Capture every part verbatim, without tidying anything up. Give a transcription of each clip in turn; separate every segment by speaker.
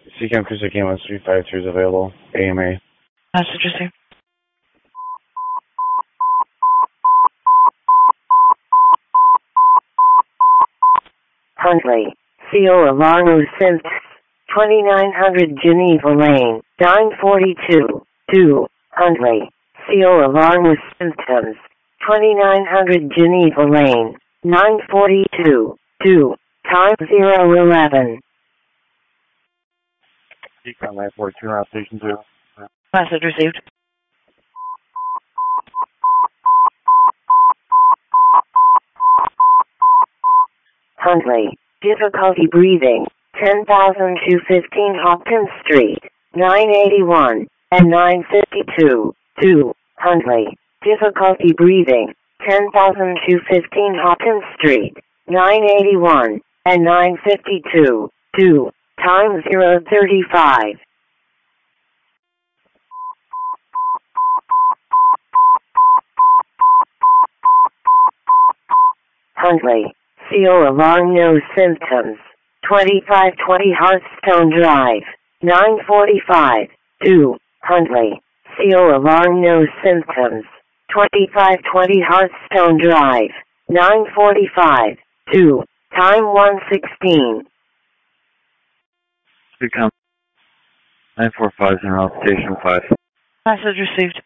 Speaker 1: C CAM Chris again was three five three is available. A M A.
Speaker 2: Message received.
Speaker 3: Huntley, C O alarm symptoms, twenty-nine hundred Geneva Lane, nine forty-two, two, Huntley, C O alarm with symptoms, twenty-nine hundred Geneva Lane, nine forty-two, two, time zero eleven.
Speaker 1: C CAM nine forty-two, around station two.
Speaker 2: Message received.
Speaker 3: Huntley, difficulty breathing, ten thousand two hundred fifteen Hopkins Street, nine eighty-one, and nine fifty-two, two, Huntley, difficulty breathing, ten thousand two hundred fifteen Hopkins Street, nine eighty-one, and nine fifty-two, two, time zero thirty-five. Huntley, C O alarm no symptoms, twenty-five twenty Hearthstone Drive, nine forty-five, two, Huntley, C O alarm no symptoms, twenty-five twenty Hearthstone Drive, nine forty-five, two, time one sixteen.
Speaker 1: C CAM nine four five is around station five.
Speaker 2: Message received.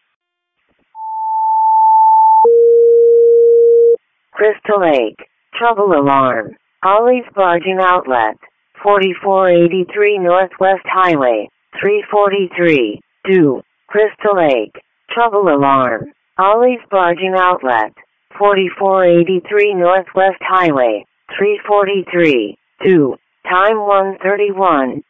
Speaker 3: Crystal Lake, trouble alarm, Ollie's Barging Outlet, forty-four eighty-three Northwest Highway, three forty-three, two, Crystal Lake, trouble alarm, Ollie's Barging Outlet, forty-four eighty-three Northwest Highway, three forty-three, two, time one thirty-one.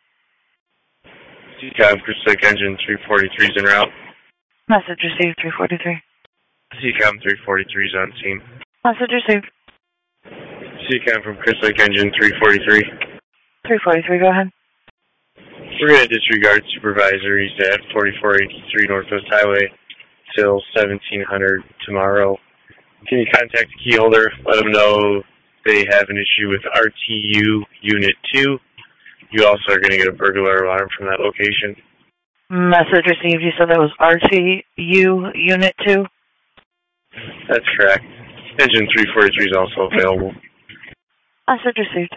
Speaker 4: C CAM Crystal Lake Engine three forty-three is en route.
Speaker 2: Message received, three forty-three.
Speaker 4: C CAM three forty-three is on scene.
Speaker 2: Message received.
Speaker 4: C CAM from Crystal Lake Engine three forty-three.
Speaker 2: three forty-three, go ahead.
Speaker 4: We're going to disregard supervisories at forty-four eighty-three Northwest Highway till seventeen hundred tomorrow. Can you contact the key holder, let them know they have an issue with R T U Unit two. You also are going to get a burglar alarm from that location.
Speaker 2: Message received. You said that was R T U Unit two?
Speaker 4: That's correct. Engine three forty-three is also available.
Speaker 2: Message received.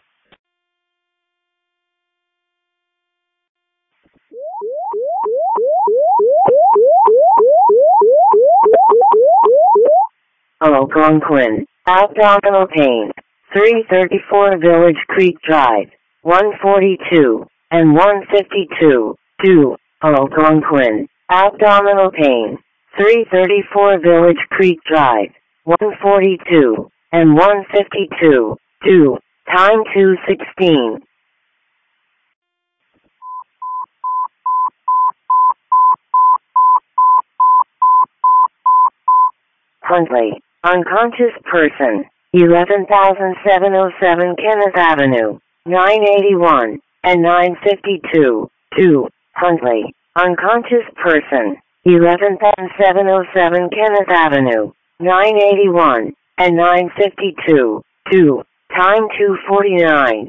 Speaker 3: Algonquin, abdominal pain, three thirty-four Village Creek Drive, one forty-two, and one fifty-two, two, Algonquin, abdominal pain, three thirty-four Village Creek Drive, one forty-two, and one fifty-two, two, time two sixteen. Huntley, unconscious person, eleven thousand seven hundred seven Kenneth Avenue, nine eighty-one, and nine fifty-two, two, Huntley, unconscious person, eleven thousand seven hundred seven Kenneth Avenue, nine eighty-one, and nine fifty-two, two, time two forty-nine.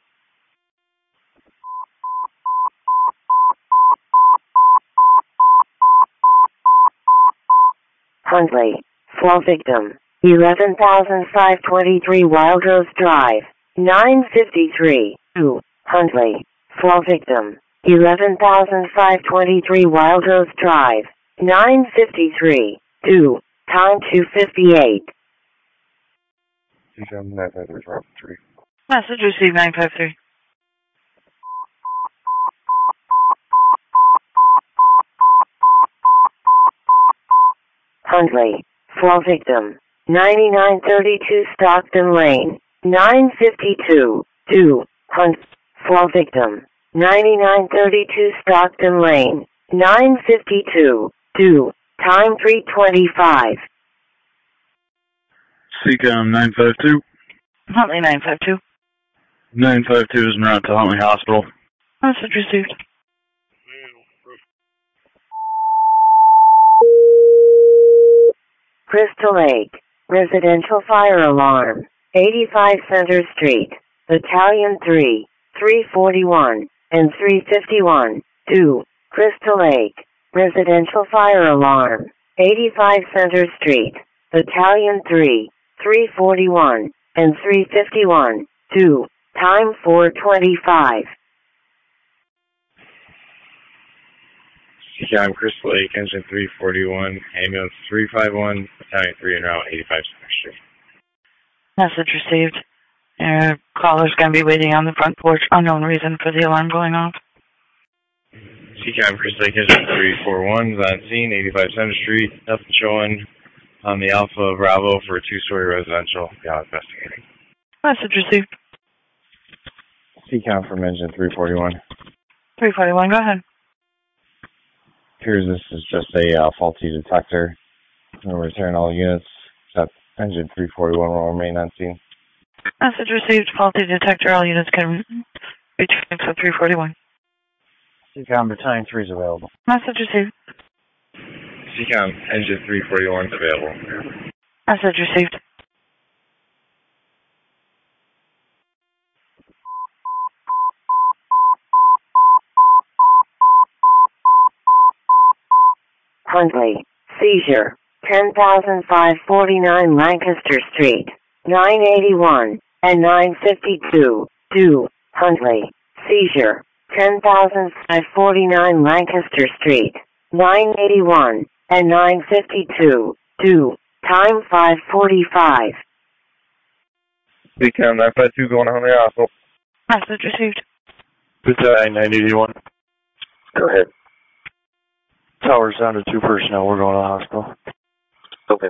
Speaker 3: Huntley, fall victim, eleven thousand five hundred twenty-three Wild Rose Drive, nine fifty-three, two, Huntley, fall victim, eleven thousand five hundred twenty-three Wild Rose Drive, nine fifty-three, two, time two fifty-eight.
Speaker 1: C CAM nine five three.
Speaker 2: Message received, nine five three.
Speaker 3: Huntley, fall victim, ninety-nine thirty-two Stockton Lane, nine fifty-two, two, Hunt, fall victim, ninety-nine thirty-two Stockton Lane, nine fifty-two, two, time three twenty-five.
Speaker 1: C CAM nine five two.
Speaker 2: Huntley, nine five two.
Speaker 1: nine five two is en route to Huntley Hospital.
Speaker 2: Message received.
Speaker 3: Crystal Lake, residential fire alarm, eighty-five Center Street, Battalion three, three forty-one, and three fifty-one. two. Crystal Lake. Residential fire alarm. eighty-five Center Street. Battalion three. three forty-one and three fifty-one. two. Time four twenty-five.
Speaker 4: Seacom, Crystal Lake, engine three forty-one, ambulance three five one, battalion three en route, eighty-five Center Street.
Speaker 2: Message received. Your caller's going to be waiting on the front porch. Unknown reason for the alarm going off.
Speaker 4: Seacom, Crystal Lake, engine three forty-one is on scene, eighty-five Center Street. Nothing showing on the Alpha Bravo for a two-story residential. Yeah, investigating.
Speaker 2: Message received.
Speaker 4: Seacom from engine three forty-one.
Speaker 2: three forty-one, go ahead.
Speaker 4: Appears this is just a uh, faulty detector. We'll return all units except engine three forty-one will remain on scene.
Speaker 2: Message received. Faulty detector. All units can return to three forty-one.
Speaker 1: Seacom, battalion three is available.
Speaker 2: Message received.
Speaker 4: Seacom, engine three forty-one is available.
Speaker 2: Message received.
Speaker 3: Huntley. Seizure. ten thousand five hundred forty-nine Lancaster Street. nine eighty-one and nine fifty-two. two. Huntley. Seizure. ten thousand five hundred forty-nine Lancaster Street. nine eighty-one and nine fifty-two. two. Time five forty-five.
Speaker 1: Seacom, nine five two going on the hospital.
Speaker 2: Message received.
Speaker 1: Battalion nine eighty-one.
Speaker 4: Go ahead.
Speaker 1: Tower's down to two personnel. We're going to the hospital.
Speaker 4: Okay.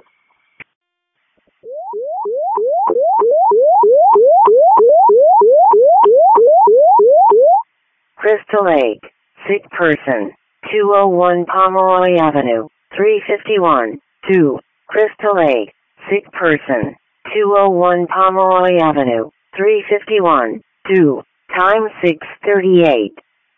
Speaker 3: Crystal Lake. Sick person. two oh one Pomeroy Avenue. three fifty-one. two. Crystal Lake. Sick person. two oh one Pomeroy Avenue. three fifty-one. two. Time six thirty-eight.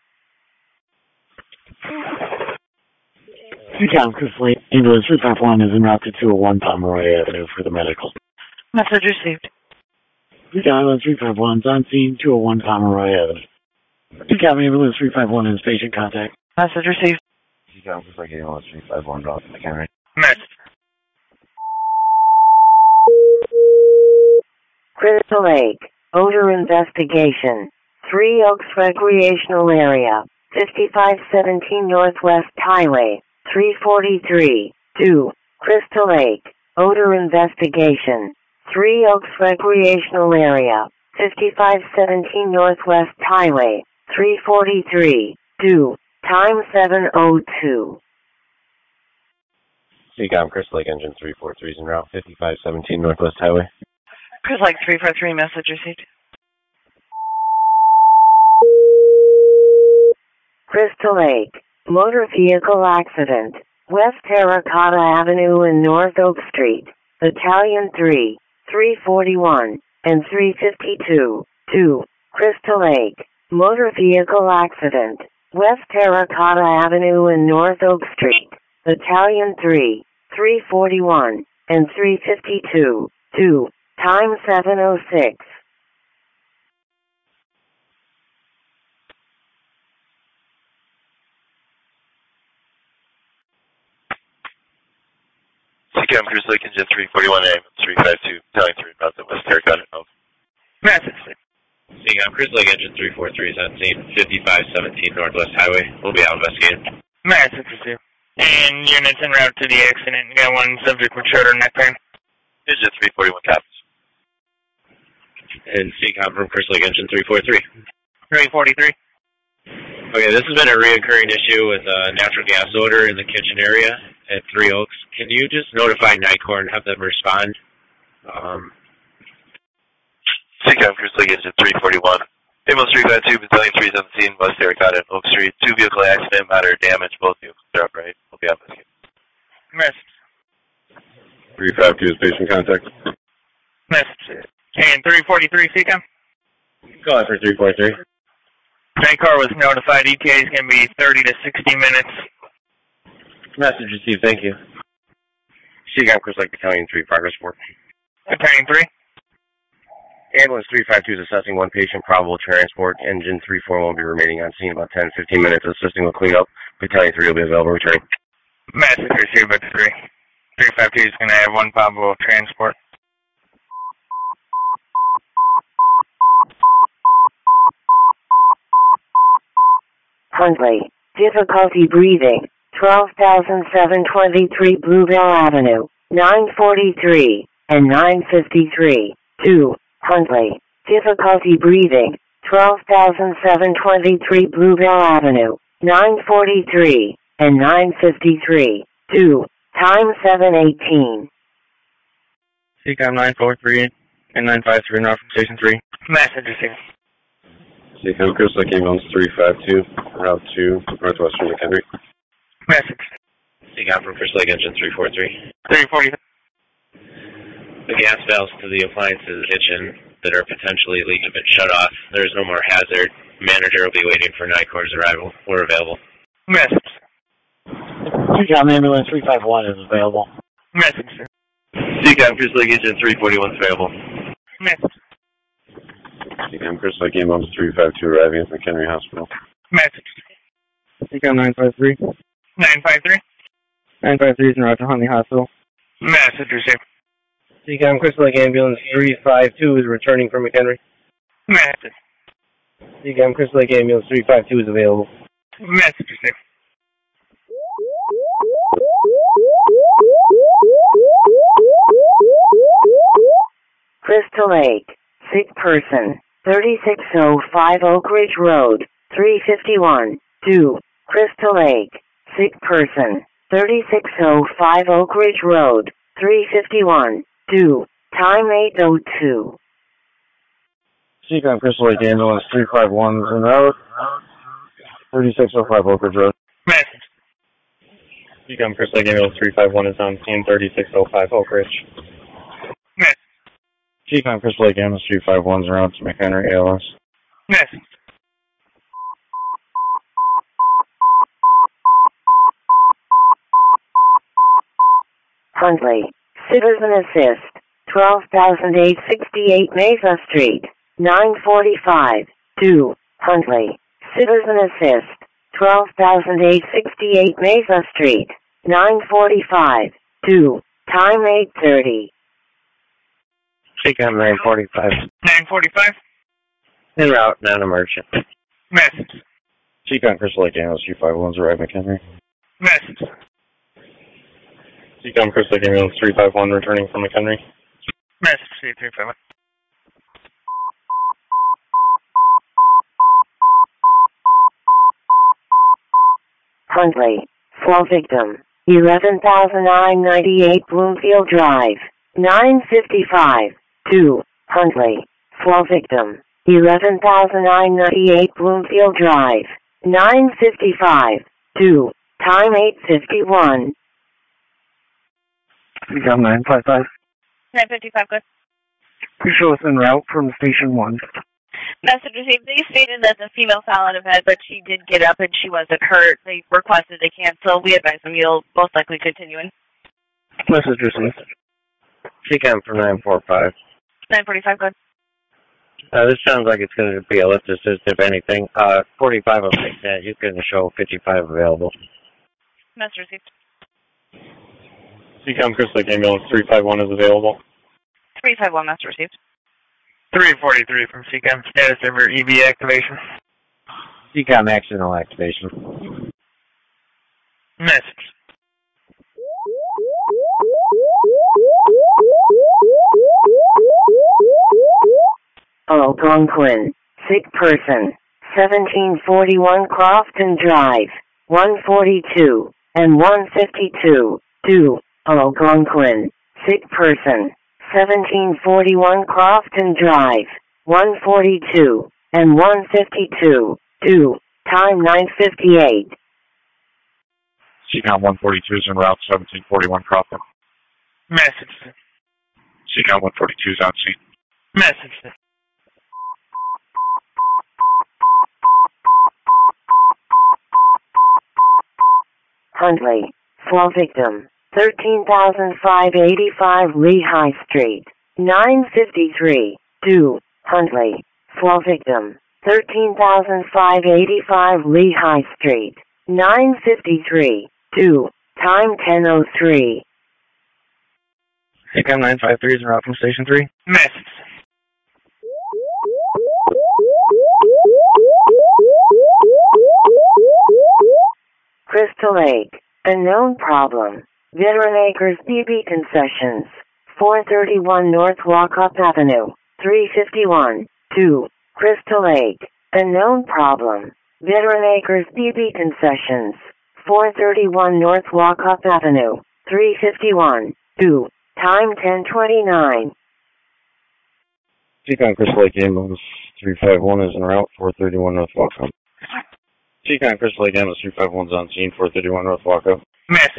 Speaker 5: Seacom, Crystal Lake, ambulance three five one is en route to two oh one Pomeroy Avenue for the medical.
Speaker 2: Message received.
Speaker 5: Seacom, ambulance three five one is on scene, two oh one Pomeroy Avenue. Seacom, ambulance three five one is patient contact.
Speaker 2: Message received.
Speaker 1: Seacom, Crystal Lake, ambulance three five one, drop in the camera.
Speaker 2: Message.
Speaker 3: Crystal Lake. Odor investigation. Three Oaks Recreational Area. fifty-five seventeen Northwest Highway. three forty-three. two. Crystal Lake. Odor investigation. Three Oaks Recreational Area. fifty-five seventeen Northwest Highway. three forty-three. two. Time seven oh two.
Speaker 4: Seacom, Crystal Lake, engine three forty-three is en route, fifty-five seventeen Northwest Highway.
Speaker 2: Chris like three four three, message received.
Speaker 3: Crystal Lake. Motor vehicle accident. West Terracotta Avenue and North Oak Street. Battalion three. three forty-one and three fifty-two. two. Crystal Lake. Motor vehicle accident. West Terracotta Avenue and North Oak Street. Battalion three. three forty-one and three fifty-two. two. Time seven oh six.
Speaker 6: Seacom, Crystal Lake, engine three forty-one, A, three five two, battalion three, about the West Terracotta.
Speaker 2: Message.
Speaker 6: Seacom, Crystal Lake, engine three forty-three is on scene, fifty-five seventeen Northwest Highway. We'll be out investigating.
Speaker 2: Message received. And units en route to the accident. Got one subject with shoulder and neck pain.
Speaker 6: Engine three forty-one copies.
Speaker 4: And Seacom from Crystal Lake, engine three forty-three.
Speaker 2: three forty-three.
Speaker 4: Okay, this has been a reoccurring issue with uh, natural gas odor in the kitchen area at Three Oaks. Can you just notify NICOR and have them respond? Um,
Speaker 6: Seacom, Crystal Lake, engine three forty-one. Ambulance three five two, battalion three is on scene, West Terracotta and Oak Street. Two vehicle accident, moderate damage, both vehicles are upright. We'll be out investigating.
Speaker 2: Message.
Speaker 4: three five two is patient contact.
Speaker 2: Message. And three forty-three, Seacom?
Speaker 4: Go ahead for three forty-three.
Speaker 2: NICOR was notified. E T A is going to be thirty to sixty minutes.
Speaker 4: Message received, thank you. Seacom, Crystal Lake, battalion three, progress report.
Speaker 2: Battalion three.
Speaker 7: Ambulance three five two is assessing one patient, probable transport. Engine three four will be remaining on scene about ten to fifteen minutes, assisting with cleanup. Battalion three will be available returning.
Speaker 8: Message received by three. three five two is going to have one probable transport.
Speaker 3: Huntley, difficulty breathing, twelve thousand seven hundred twenty-three Bluebell Avenue, nine forty-three and nine fifty-three. two. Huntley, difficulty breathing, twelve thousand seven hundred twenty-three Bluebell Avenue, nine forty-three and nine fifty-three. two. Time seven eighteen.
Speaker 4: C COM nine four three and nine five three, North from Station three.
Speaker 8: Message received.
Speaker 9: C COM Crystal Lake Ambulance three five two, Route two, Northwestern McHenry.
Speaker 8: Message.
Speaker 6: C COM from Crystal Lake Engine three four three.
Speaker 8: three forty.
Speaker 6: The gas valves to the appliances in the kitchen that are potentially leaking have been shut off. There is no more hazard. Manager will be waiting for NICOR's arrival. We're available.
Speaker 8: Message.
Speaker 5: C COM Ambulance three five one is available.
Speaker 8: Message, sir.
Speaker 6: C COM Crystal Lake Engine three forty-one is available.
Speaker 8: Message.
Speaker 9: C COM Crystal Lake Ambulance three five two arriving at McHenry Hospital.
Speaker 8: Message.
Speaker 4: C COM nine five three.
Speaker 8: nine five three.
Speaker 4: nine five three is en route to Huntley Hospital.
Speaker 8: Message received.
Speaker 10: C COM Crystal Lake Ambulance three five two is returning from McHenry.
Speaker 8: Message.
Speaker 10: C COM Crystal Lake Ambulance three five two is available.
Speaker 8: Message received.
Speaker 3: Crystal Lake, sick person, thirty-six oh five Oak Ridge Road, three fifty-one. two. Crystal Lake, sick person, thirty-six oh five Oak Ridge Road, three fifty-one. two. Time eight oh two.
Speaker 1: C COM Crystal Lake Ambulance three five one is en route, thirty-six oh five Oak Ridge Road.
Speaker 8: Message.
Speaker 4: C COM Crystal Lake Ambulance three five one is on scene, thirty-six oh five Oak Ridge.
Speaker 8: Message.
Speaker 1: C COM Crystal Lake Ambulance three five one is en route to McHenry A L S.
Speaker 8: Message.
Speaker 3: Huntley, Citizen Assist, twelve thousand eight hundred sixty-eight Mesa Street, nine forty-five. two. Huntley, Citizen Assist, twelve thousand eight hundred sixty-eight Mesa Street, nine forty-five. two. Time eight thirty.
Speaker 7: C COM nine forty-five.
Speaker 8: nine forty-five.
Speaker 7: En route, non-emergent.
Speaker 8: Message.
Speaker 1: C COM Crystal Lake Ambulance three five one is arrived at McHenry.
Speaker 8: Message.
Speaker 4: C COM Crystal Lake Ambulance three five one returning from McHenry.
Speaker 8: Message. C three five one.
Speaker 3: Huntley, fall victim, eleven thousand nine hundred ninety-eight Bloomfield Drive, nine fifty-five. two. Huntley, fall victim, eleven thousand nine hundred ninety-eight Bloomfield Drive, nine fifty-five. two. Time eight fifty-one.
Speaker 1: C COM nine five five.
Speaker 2: nine fifty-five, good.
Speaker 1: Please show us en route from Station one.
Speaker 2: Message received. They stated that the female fell out of bed, but she did get up and she wasn't hurt. They requested to cancel. We advise them you'll most likely continue in.
Speaker 1: Message received.
Speaker 7: C COM for nine four five.
Speaker 2: nine forty-five, good.
Speaker 7: Uh, this sounds like it's going to be a lift assist, if anything. Uh, forty-five will take that. You can show fifty-five available.
Speaker 2: Message received.
Speaker 4: C COM Crystal Lake Ambulance three five one is available.
Speaker 2: three five one, message received.
Speaker 8: three forty-three from C COM. Status server E V activation.
Speaker 7: C COM accidental activation.
Speaker 8: Message.
Speaker 3: Algonquin, sick person, seventeen forty-one Crofton Drive, one forty-two and one fifty-two. two. Algonquin, sick person, seventeen forty-one Crofton Drive, one forty-two and one fifty-two. two. Time nine fifty-eight.
Speaker 1: C COM one forty-two is en route, seventeen forty-one Crofton.
Speaker 8: Message.
Speaker 1: C COM one forty-two is on scene.
Speaker 8: Message.
Speaker 3: Huntley, fall victim, thirteen thousand five hundred eighty-five Lehigh Street, nine fifty-three. two, Huntley. Fall victim, thirteen thousand five hundred eighty-five Lehigh Street, nine fifty-three, two, time ten oh three.
Speaker 10: C COM nine five three is en route from Station three.
Speaker 8: Missed.
Speaker 3: Crystal Lake, unknown problem. Veteran Acres B B Concessions, four thirty-one North Walkup Avenue, three fifty-one, two, Crystal Lake, unknown problem. Veteran Acres B B Concessions, four thirty-one North Walkup Avenue, three fifty-one, two, time ten twenty-nine.
Speaker 1: C COM Crystal Lake Ambulance three five one is en route, four thirty-one North Walkup. C COM Crystal Lake Ambulance three five one is on scene, four thirty-one North Walkup.
Speaker 8: Missed.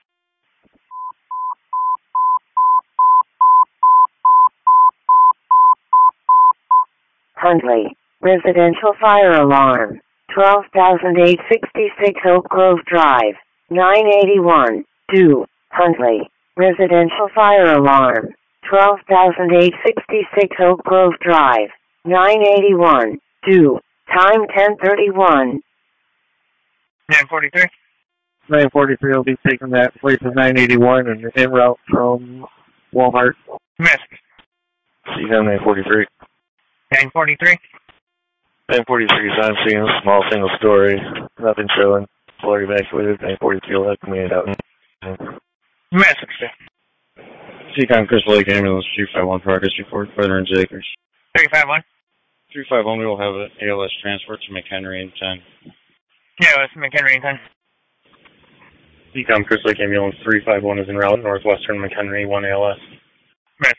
Speaker 3: Huntley, residential fire alarm, twelve thousand eight hundred sixty-six Oak Grove Drive, nine eighty-one, two, Huntley, residential fire alarm, twelve thousand eight hundred sixty-six Oak Grove Drive, nine eighty-one, two, time ten thirty-one.
Speaker 8: nine forty-three.
Speaker 10: nine forty-three will be taking that place of nine eighty-one and en route from Walmart.
Speaker 8: Missed.
Speaker 10: C COM nine forty-three.
Speaker 8: nine forty-three.
Speaker 10: nine forty-three is on scene, small single story, nothing showing. Floor evacuated, nine forty-three will have committed out.
Speaker 8: Missed.
Speaker 1: C COM Crystal Lake Ambulance three five one progress report, Veterans Acres.
Speaker 8: three five one.
Speaker 1: three five one, we will have an A L S transport to McHenry in ten.
Speaker 8: Yeah, it's McHenry in ten.
Speaker 4: C COM Crystal Lake Ambulance three five one is en route, northwestern McHenry, one A L S.
Speaker 8: Missed.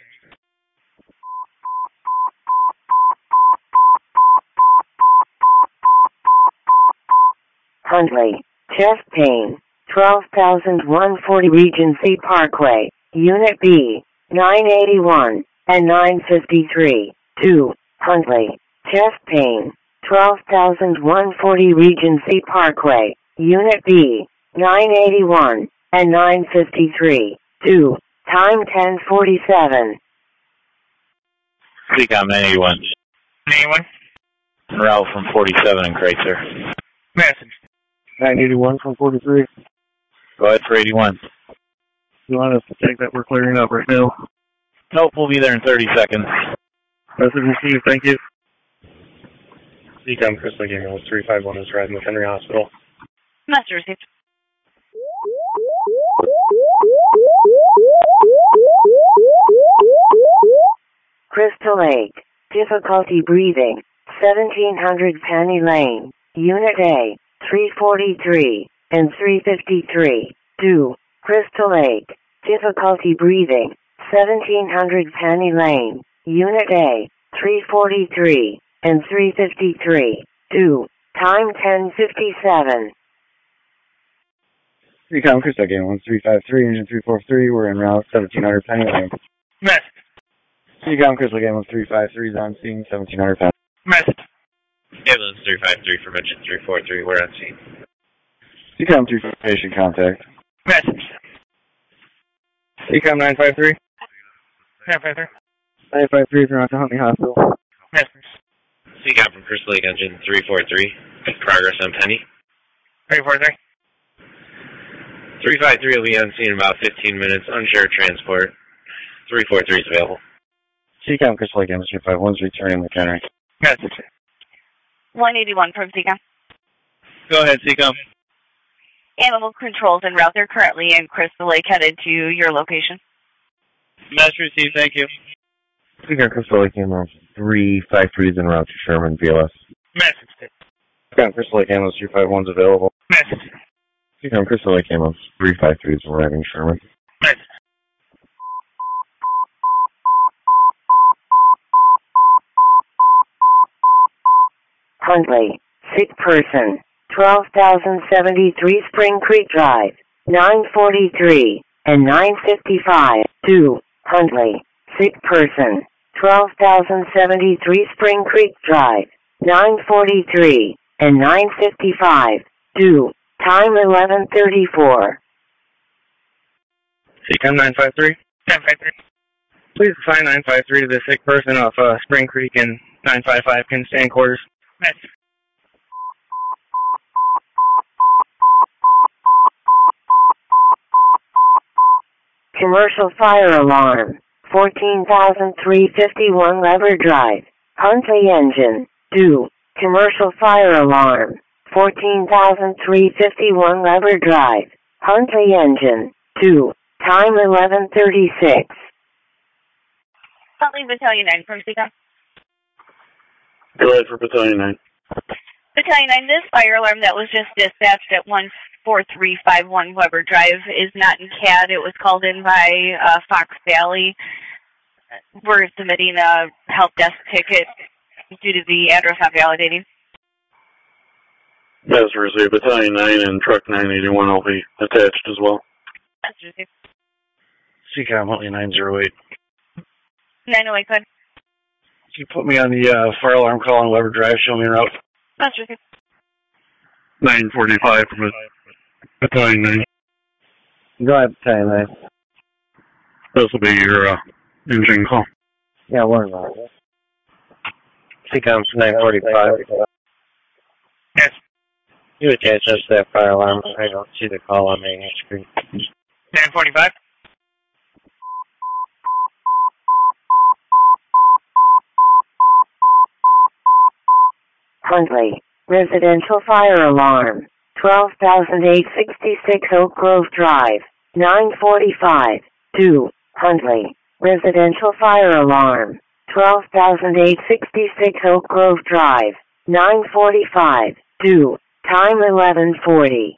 Speaker 3: Huntley, chest pain, twelve thousand one hundred forty Regency Parkway, Unit B, nine eighty-one, and nine fifty-three, two, Huntley, chest pain, twelve thousand one hundred forty Regency Parkway, Unit B, nine eighty-one, and nine fifty-three, two, time ten forty-seven.
Speaker 11: C COM nine eighty-one.
Speaker 8: nine eighty-one.
Speaker 11: En route from forty-seven in Chrysler.
Speaker 8: Message.
Speaker 10: nine eighty-one from forty-three.
Speaker 11: Go ahead for eighty-one.
Speaker 10: You want us to check that we're clearing up right now?
Speaker 11: Nope, we'll be there in thirty seconds.
Speaker 10: Message received, thank you.
Speaker 4: C COM Crystal Lake Ambulance three five one is arriving at McHenry Hospital.
Speaker 2: Message received.
Speaker 3: Crystal Lake, difficulty breathing, seventeen hundred Penny Lane, Unit A, three forty-three, and three fifty-three, two, Crystal Lake, difficulty breathing, seventeen hundred Penny Lane, Unit A, three forty-three, and three fifty-three, two, time ten fifty-seven.
Speaker 1: C COM Crystal Lake Ambulance three five three, engine three four three, we're en route, seventeen hundred Penny Lane.
Speaker 8: Message.
Speaker 1: C COM Crystal Lake Ambulance three five three is on scene, seventeen hundred Penny.
Speaker 8: Message.
Speaker 6: Ambulance three five three from engine three four three, we're on scene.
Speaker 1: C COM three patient contact.
Speaker 8: Message.
Speaker 10: C COM nine five three.
Speaker 8: nine five three.
Speaker 10: nine five three is around to Huntley Hospital.
Speaker 8: Message.
Speaker 6: C COM from Crystal Lake engine three four three, progress on Penny.
Speaker 8: three four three.
Speaker 6: three five three will be on scene in about fifteen minutes, unshared transport. three four three is available.
Speaker 1: C COM Crystal Lake Ambulance three five one is returning McHenry.
Speaker 8: Message.
Speaker 2: one eighty-one from C COM.
Speaker 11: Go ahead, C COM.
Speaker 2: Animal controls en route. They're currently in Crystal Lake, headed to your location.
Speaker 11: Message received, thank you.
Speaker 7: C COM Crystal Lake Ambulance three five three is en route to Sherman, V L S.
Speaker 8: Message.
Speaker 1: C COM Crystal Lake Ambulance three five one is available.
Speaker 8: Message.
Speaker 7: C COM Crystal Lake Ambulance three five three is arriving Sherman.
Speaker 8: Message.
Speaker 3: Huntley, sick person, twelve thousand seventy-three Spring Creek Drive, nine forty-three, and nine fifty-five, two, Huntley, sick person, twelve thousand seventy-three Spring Creek Drive, nine forty-three, and nine fifty-five, two, time eleven thirty-four.
Speaker 10: C COM nine five three.
Speaker 8: nine five three. Please assign nine five three to the sick person off uh, Spring Creek, and nine five five can stay in quarters. Yes.
Speaker 3: Commercial fire alarm. fourteen thousand three hundred fifty-one Lever Drive. Huntley engine. Due. Commercial fire alarm. fourteen thousand three hundred fifty-one Lever Drive. Huntley engine. Due. Time eleven thirty-six.
Speaker 2: Huntley Battalion nine from Seacom.
Speaker 1: Go ahead for Battalion nine.
Speaker 2: Battalion nine, this fire alarm that was just dispatched at one four three five one Weber Drive is not in C A D. It was called in by uh, Fox Valley. We're submitting a help desk ticket due to the address not validating.
Speaker 1: Yes, received. Battalion nine and Truck nine eighty-one will be attached as well.
Speaker 2: That's received.
Speaker 11: Seacom Huntley nine zero eight.
Speaker 2: nine oh eight, go ahead.
Speaker 11: Can you put me on the uh, fire alarm call on Weber Drive? Show me a route.
Speaker 2: That's received.
Speaker 1: nine forty-five from Battalion nine.
Speaker 12: Go ahead, Battalion nine.
Speaker 1: This will be your uh, engine call.
Speaker 12: Yeah, one more.
Speaker 7: Seacom nine forty-five.
Speaker 8: Yes.
Speaker 7: You attach us to that fire alarm. I don't see the call on my screen.
Speaker 8: nine forty-five.
Speaker 3: Huntley. Residential fire alarm. twelve thousand eight hundred sixty-six Oak Grove Drive. nine forty-five. Due. Huntley. Residential fire alarm. twelve thousand eight hundred sixty-six Oak Grove Drive. nine forty-five. Due. Time eleven forty.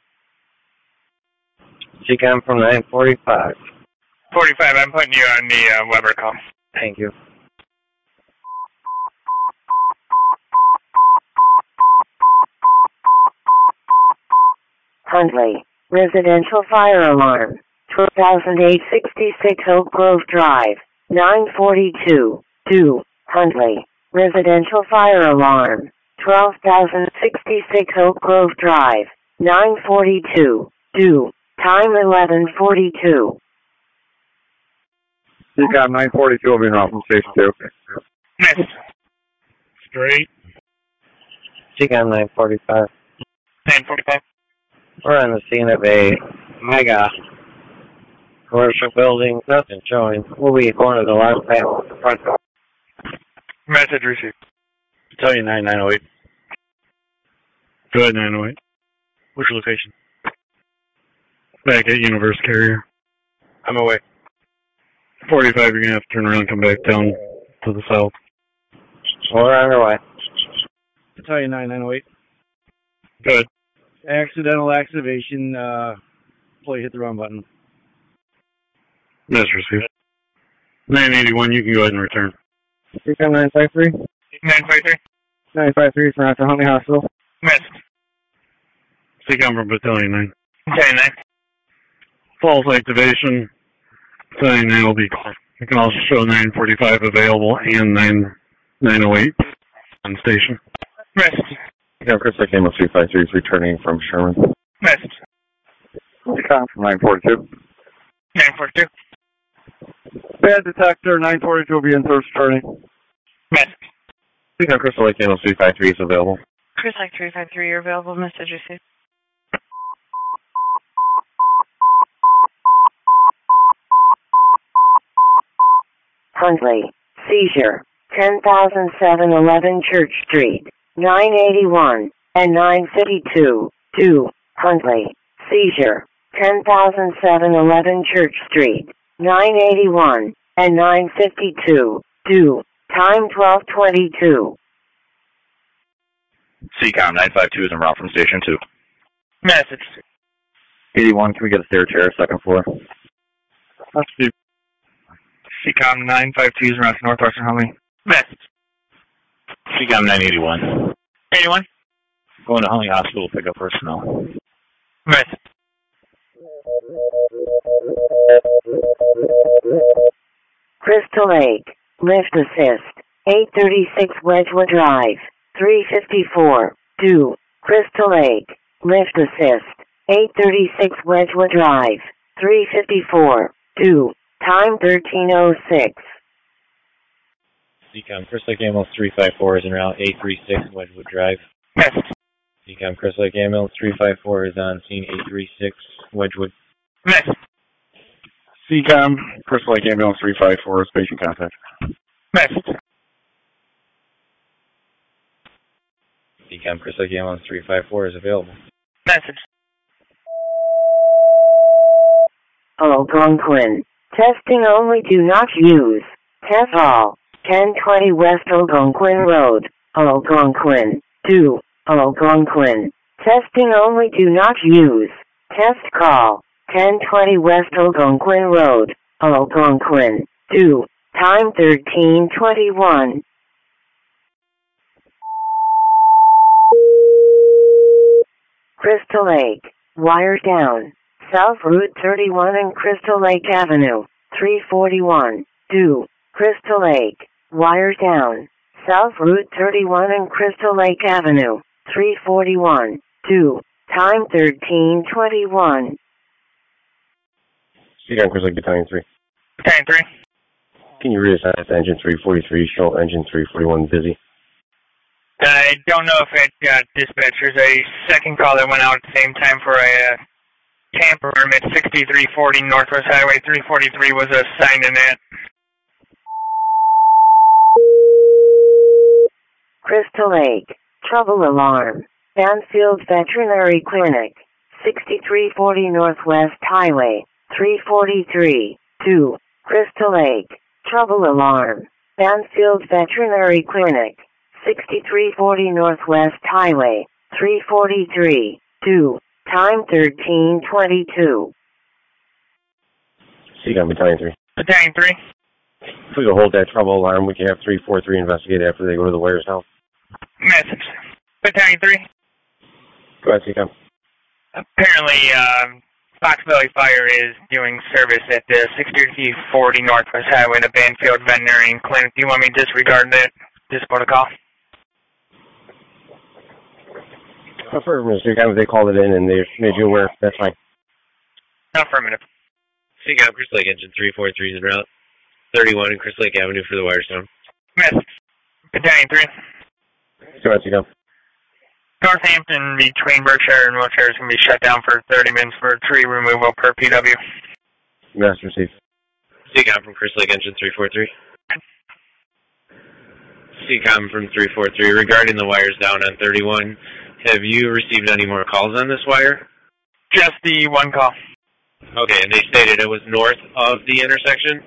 Speaker 7: Seacom from nine forty-five.
Speaker 8: forty-five, I'm putting you on the uh, Weber call.
Speaker 7: Thank you.
Speaker 3: Huntley. Residential fire alarm. twelve thousand eight hundred sixty-six Oak Grove Drive. nine forty-two. Due. Huntley. Residential fire alarm. twelve thousand sixty-six Oak Grove Drive. nine forty-two. Due. Time eleven forty-two.
Speaker 9: You got nine forty-two will be around from station two.
Speaker 8: Yes.
Speaker 1: Straight.
Speaker 7: Seacom nine forty-five.
Speaker 8: nine forty-five.
Speaker 7: We're on the scene of a mega commercial building. Nothing showing. We'll be going to the alarm panel at the front door.
Speaker 8: Message received.
Speaker 11: Battalion nine nine oh eight.
Speaker 1: Go ahead, nine oh eight.
Speaker 11: Which location?
Speaker 1: Back at Universe Carrier.
Speaker 11: I'm away.
Speaker 1: forty-five, you're going to have to turn around and come back down to the south.
Speaker 7: We're on our way.
Speaker 12: Battalion nine nine oh eight.
Speaker 1: Good.
Speaker 12: Accidental activation, uh, play hit the wrong button.
Speaker 1: That's received. nine eighty-one, you can go ahead and return.
Speaker 12: Seacom nine five three.
Speaker 8: nine five three.
Speaker 12: nine five three from after Huntley Hospital.
Speaker 8: Yes.
Speaker 1: Seacom from Battalion nine.
Speaker 8: Battalion nine.
Speaker 1: False activation. Battalion nine will be called. You can also show nine forty-five available and nine oh eight on station.
Speaker 8: Yes.
Speaker 9: Yeah, Chris, I came with three five three is returning from Sherman.
Speaker 8: Yes.
Speaker 9: Seacom from nine forty-two.
Speaker 8: nine forty-two.
Speaker 9: Bad detector, nine forty-two will be in third starting.
Speaker 8: Yes.
Speaker 9: Seacom Crystal Lake Candle three five three is available.
Speaker 2: Chris Lake three five three, you're available. Message received.
Speaker 3: Huntley. Seizure. ten thousand seven hundred eleven Church Street. nine eighty-one and nine fifty-two. Due. Huntley. Seizure. ten thousand seven hundred eleven Church Street. nine eighty-one and nine fifty-two. Due. Time twelve twenty-two.
Speaker 13: Seacom nine five two is en route from station two.
Speaker 8: Message.
Speaker 9: eighty-one, can we get a stair chair, second floor?
Speaker 1: That's Steve.
Speaker 8: Seacom nine five two is en route to Northwestern Huntley. Message.
Speaker 11: Seacom nine eighty-one.
Speaker 8: eighty-one.
Speaker 11: Going to Huntley Hospital to pick up personnel.
Speaker 8: Message.
Speaker 3: Crystal Lake. Lift assist. eight thirty-six Wedgewood Drive. three fifty-four. Due. Crystal Lake. Lift assist. eight thirty-six Wedgewood Drive. three fifty-four. Due. Time thirteen oh six.
Speaker 14: C COM, Crystal Lake Ambulance three five four is en route, eight three six Wedgewood Drive.
Speaker 8: Message.
Speaker 14: C COM, Crystal Lake Ambulance three five four is on scene, eight three six Wedgewood.
Speaker 8: Message.
Speaker 13: C COM, Crystal Lake Ambulance three five four is patient contact.
Speaker 8: Message.
Speaker 14: C COM, Crystal Lake Ambulance three five four is available.
Speaker 8: Message.
Speaker 3: Algonquin. Testing only, do not use. Test all. ten twenty West Algonquin Road. Algonquin. two. Algonquin. Testing only, do not use. Test call. ten twenty West Algonquin Road. Algonquin. two. Time thirteen twenty-one. Crystal Lake. Wire down. South Route thirty-one and Crystal Lake Avenue. three forty-one. two. Crystal Lake. Wire down. South Route thirty-one and Crystal Lake Avenue. three forty-one. two. Time thirteen twenty-one.
Speaker 9: C COM, Crystal Lake Battalion three.
Speaker 8: Battalion three.
Speaker 9: Can you reassign to engine three forty-three, show engine three forty-one busy?
Speaker 8: I don't know if it got dispatched. There's a second call that went out at the same time for a uh, Tampa permit, sixty-three forty Northwest Highway three forty-three was assigned in that.
Speaker 3: Crystal Lake. Trouble alarm. Banfield Veterinary Clinic. sixty-three forty Northwest Highway. three forty-three. two. Crystal Lake. Trouble alarm. Banfield Veterinary Clinic. sixty-three forty Northwest Highway. three forty-three. two. Time thirteen twenty-two.
Speaker 9: C COM, Battalion three.
Speaker 8: Battalion three.
Speaker 9: If we could hold that trouble alarm, we can have three four three investigate after they go to the wires house.
Speaker 8: Message. Battalion three.
Speaker 9: Go ahead, C COM.
Speaker 8: Apparently, um, Fox Valley Fire is doing service at the sixty-three forty Northwest Highway, the Banfield Veterinary Clinic. Do you want me to disregard that, this protocol?
Speaker 9: Affirmative, C COM, if they called it in and they made you aware, that's fine.
Speaker 8: Affirmative.
Speaker 6: C COM, Crystal Lake Engine three forty-three is en route, thirty-one in Crystal Lake Avenue for the Wirestone.
Speaker 8: Message. Battalion three.
Speaker 9: Go ahead, C COM.
Speaker 8: Northampton between Berkshire and Wiltshire is going to be shut down for thirty minutes for tree removal per P W.
Speaker 9: Yes, received.
Speaker 6: C COM from Crystal Lake Engine three forty-three. C COM from three forty-three. Regarding the wires down on thirty-one, have you received any more calls on this wire?
Speaker 8: Just the one call.
Speaker 6: Okay, and they stated it was north of the intersection?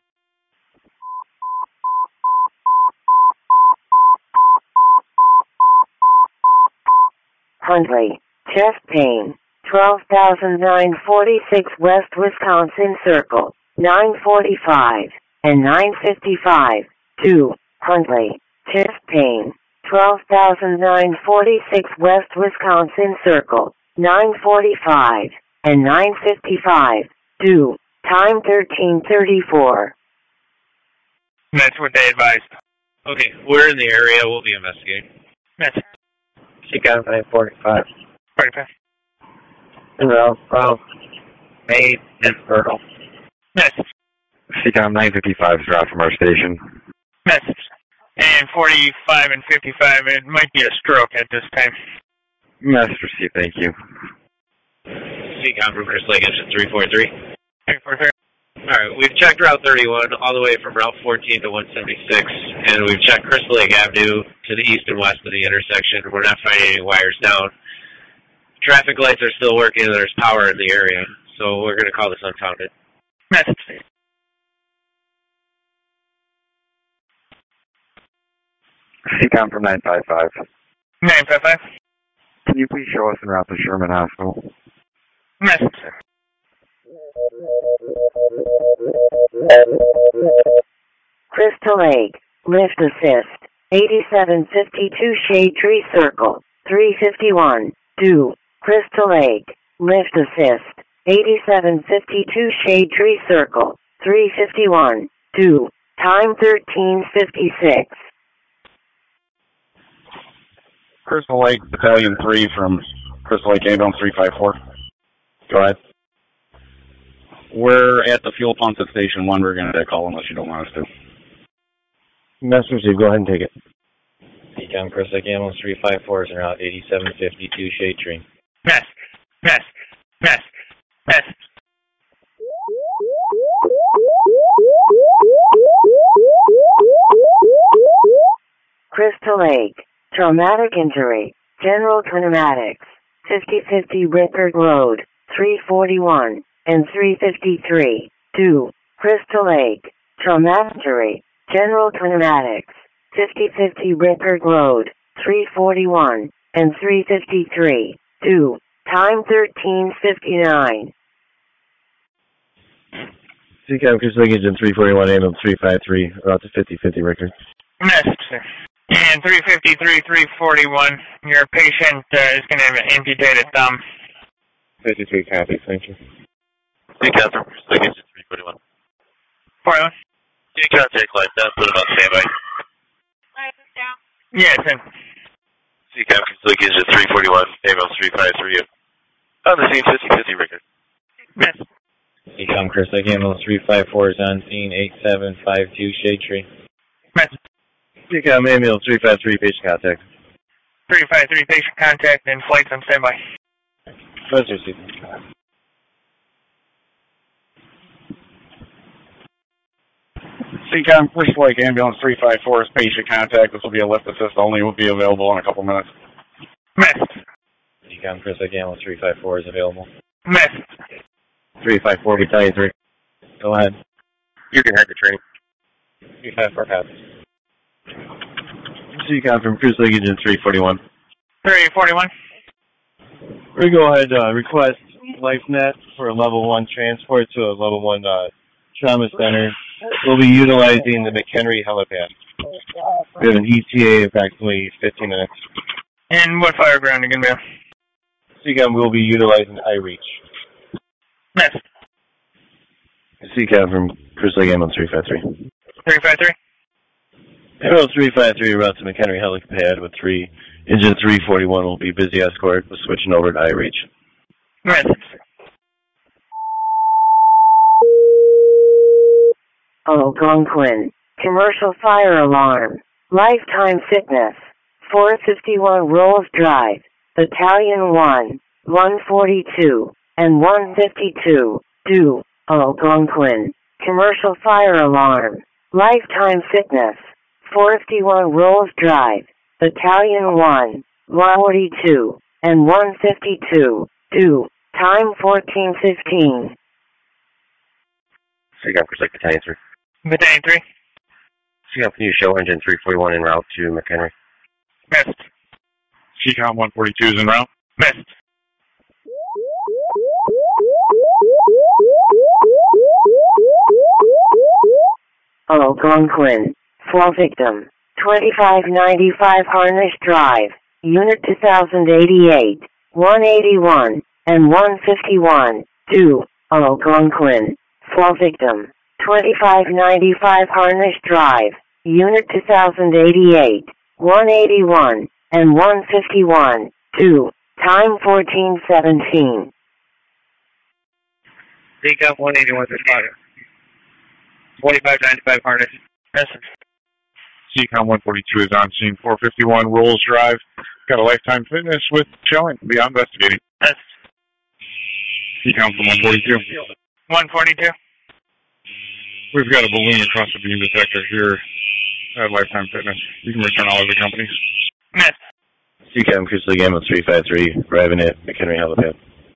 Speaker 3: Huntley. Chest pain. twelve thousand nine hundred forty-six West Wisconsin Circle. nine forty-five and nine fifty-five. two. Huntley. Chest pain. twelve thousand nine hundred forty-six West Wisconsin Circle. nine forty-five and nine fifty-five. two. Time thirteen thirty-four.
Speaker 8: That's what they advised.
Speaker 6: Okay, we're in the area. We'll be investigating.
Speaker 8: That's
Speaker 7: C COM nine forty-five.
Speaker 8: forty-five.
Speaker 7: Well, well, made and fertile.
Speaker 8: Message.
Speaker 13: C COM nine fifty-five is route from our station.
Speaker 8: Message. And forty-five and fifty-five, it might be a stroke at this time.
Speaker 13: Message received, thank you.
Speaker 6: C COM from Crystal Lake Engine three forty-three.
Speaker 8: three forty-three.
Speaker 6: Alright, we've checked Route thirty-one all the way from Route fourteen to one seventy-six, and we've checked Crystal Lake Avenue to the east and west of the intersection. We're not finding any wires down. Traffic lights are still working, and there's power in the area, so we're going to call this unfounded.
Speaker 8: Message.
Speaker 13: C COM from nine five five.
Speaker 8: nine five five.
Speaker 13: Can you please show us en route to Sherman Hospital?
Speaker 8: Message, sir.
Speaker 3: Crystal Lake. Lift assist. eighty-seven fifty-two Shade Tree Circle. three fifty-one. two. Crystal Lake. Lift assist. eighty-seven fifty-two Shade Tree Circle. three fifty-one. two. Time thirteen fifty-six.
Speaker 13: Crystal Lake Battalion three from Crystal Lake Ambulance three five four. Go ahead. We're at the fuel pumps at Station one. We're going to call unless you don't want us to.
Speaker 10: Message received. Go ahead and take it.
Speaker 14: C COM Chris Lake Ambulance three five four is en route eighty-seven fifty-two Shade Tree.
Speaker 8: Mess, mess, mess, mess.
Speaker 3: Crystal Lake, traumatic injury, general kinematics, fifty fifty Rickard Road, three forty-one, and three fifty-three, two, Crystal Lake, traumatic injury, general kinematics, fifty fifty Rickard Road, three forty-one, and three fifty-three, two, time thirteen fifty-nine.
Speaker 10: C COM Chris Lake Engine three forty-one, ambulance three five three, route to fifty fifty Rickard.
Speaker 8: Message, sir. And three fifty-three, three forty-one, your patient uh, is going to have an amputated thumb.
Speaker 10: fifty-three copy, thank you.
Speaker 6: C COM from Chris Lake Engine three forty-one.
Speaker 8: forty-one.
Speaker 6: Can you contact life down, put him on standby?
Speaker 8: Yes, sir.
Speaker 6: C COM Chris Lake Engine three forty-one, ambulance three five three, on the scene fifty fifty Rickard.
Speaker 8: Yes.
Speaker 14: C COM Chris Lake Ambulance three five four is on scene eighty-seven fifty-two Shade Tree.
Speaker 8: Yes.
Speaker 10: C COM ambulance three five three, patient contact.
Speaker 8: three five three, patient contact and flights on standby.
Speaker 10: Message received.
Speaker 13: C COM Crystal Lake Ambulance three five four is patient contact. This will be a lift assist only. Will be available in a couple minutes.
Speaker 8: Message.
Speaker 14: C COM Chris Lake Ambulance three five four is available.
Speaker 8: Message.
Speaker 10: three five four, battalion three. Go ahead.
Speaker 6: You can head the training.
Speaker 14: three five four copies.
Speaker 10: C COM from Crystal Lake Engine three forty-one.
Speaker 8: three forty-one.
Speaker 10: We're going to go ahead and uh, request LifeNet for a level one transport to a level one uh, trauma center. We'll be utilizing the McHenry helipad. We have an E T A of approximately fifteen minutes.
Speaker 8: And what fire ground are you going to be on?
Speaker 10: C COM will be utilizing iReach.
Speaker 8: Yes.
Speaker 10: C COM from Crystal Lake Ambulance three five three.
Speaker 8: three five three.
Speaker 10: Ambulance three five three route to McHenry helipad with three. Engine three forty-one will be busy escort. We're switching over to iReach.
Speaker 8: Yes.
Speaker 3: Algonquin, commercial fire alarm, lifetime fitness, four fifty-one Rolls Drive, Battalion one, one forty-two, and one fifty-two, two, Algonquin, commercial fire alarm, lifetime fitness, four fifty-one Rolls Drive, Battalion one, one forty-two, and one fifty-two, two, time fourteen fifteen.
Speaker 6: C COM Chris Lake Battalion three.
Speaker 8: Battalion three.
Speaker 6: C COM, can you show engine three forty-one en route to McHenry?
Speaker 8: Message.
Speaker 13: C COM one forty-two is en route.
Speaker 8: Message.
Speaker 3: Algonquin, fall victim, twenty-five ninety-five Harnish Drive, Unit two thousand eighty-eight, one eighty-one, and one fifty-one, two, Algonquin, fall victim, twenty-five ninety-five Harnish Drive, Unit two thousand eighty-eight, one eighty-one, and one fifty-one, two, time fourteen seventeen.
Speaker 8: C COM one eighty-one for spotter. twenty-five ninety-five harness. Message.
Speaker 13: C COM one forty-two is on scene four fifty-one Rolls Drive. Got a lifetime fitness with showing. Beyond investigating.
Speaker 8: Message.
Speaker 13: C COM from one forty-two.
Speaker 8: one forty-two.
Speaker 13: We've got a balloon across the beam detector here at Lifetime Fitness. You can return all of the companies.
Speaker 8: Message.
Speaker 10: C COM Crystal Lake Ambulance three five three, arriving at McHenry helipad.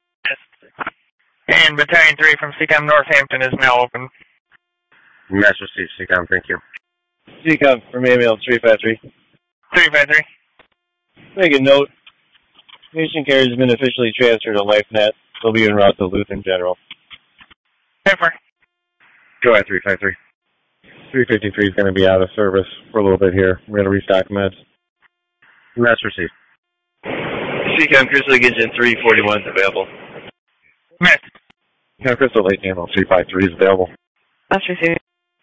Speaker 8: And Battalion three from C COM Northampton is now open.
Speaker 6: Message received, C COM, thank you.
Speaker 10: C COM from ambulance three five three.
Speaker 8: three five three.
Speaker 10: Make a note. Patient care has been officially transferred to LifeNet. They'll be en route to Lutheran General.
Speaker 8: Pepper.
Speaker 6: Go ahead, three five three.
Speaker 10: three fifty-three is going to be out of service for a little bit here. We're going to restock meds.
Speaker 6: Message received.
Speaker 10: C COM Crystal Lake Engine three forty-one is available.
Speaker 8: Message.
Speaker 10: C COM Crystal Lake Ambulance three five three is available.
Speaker 8: Message received.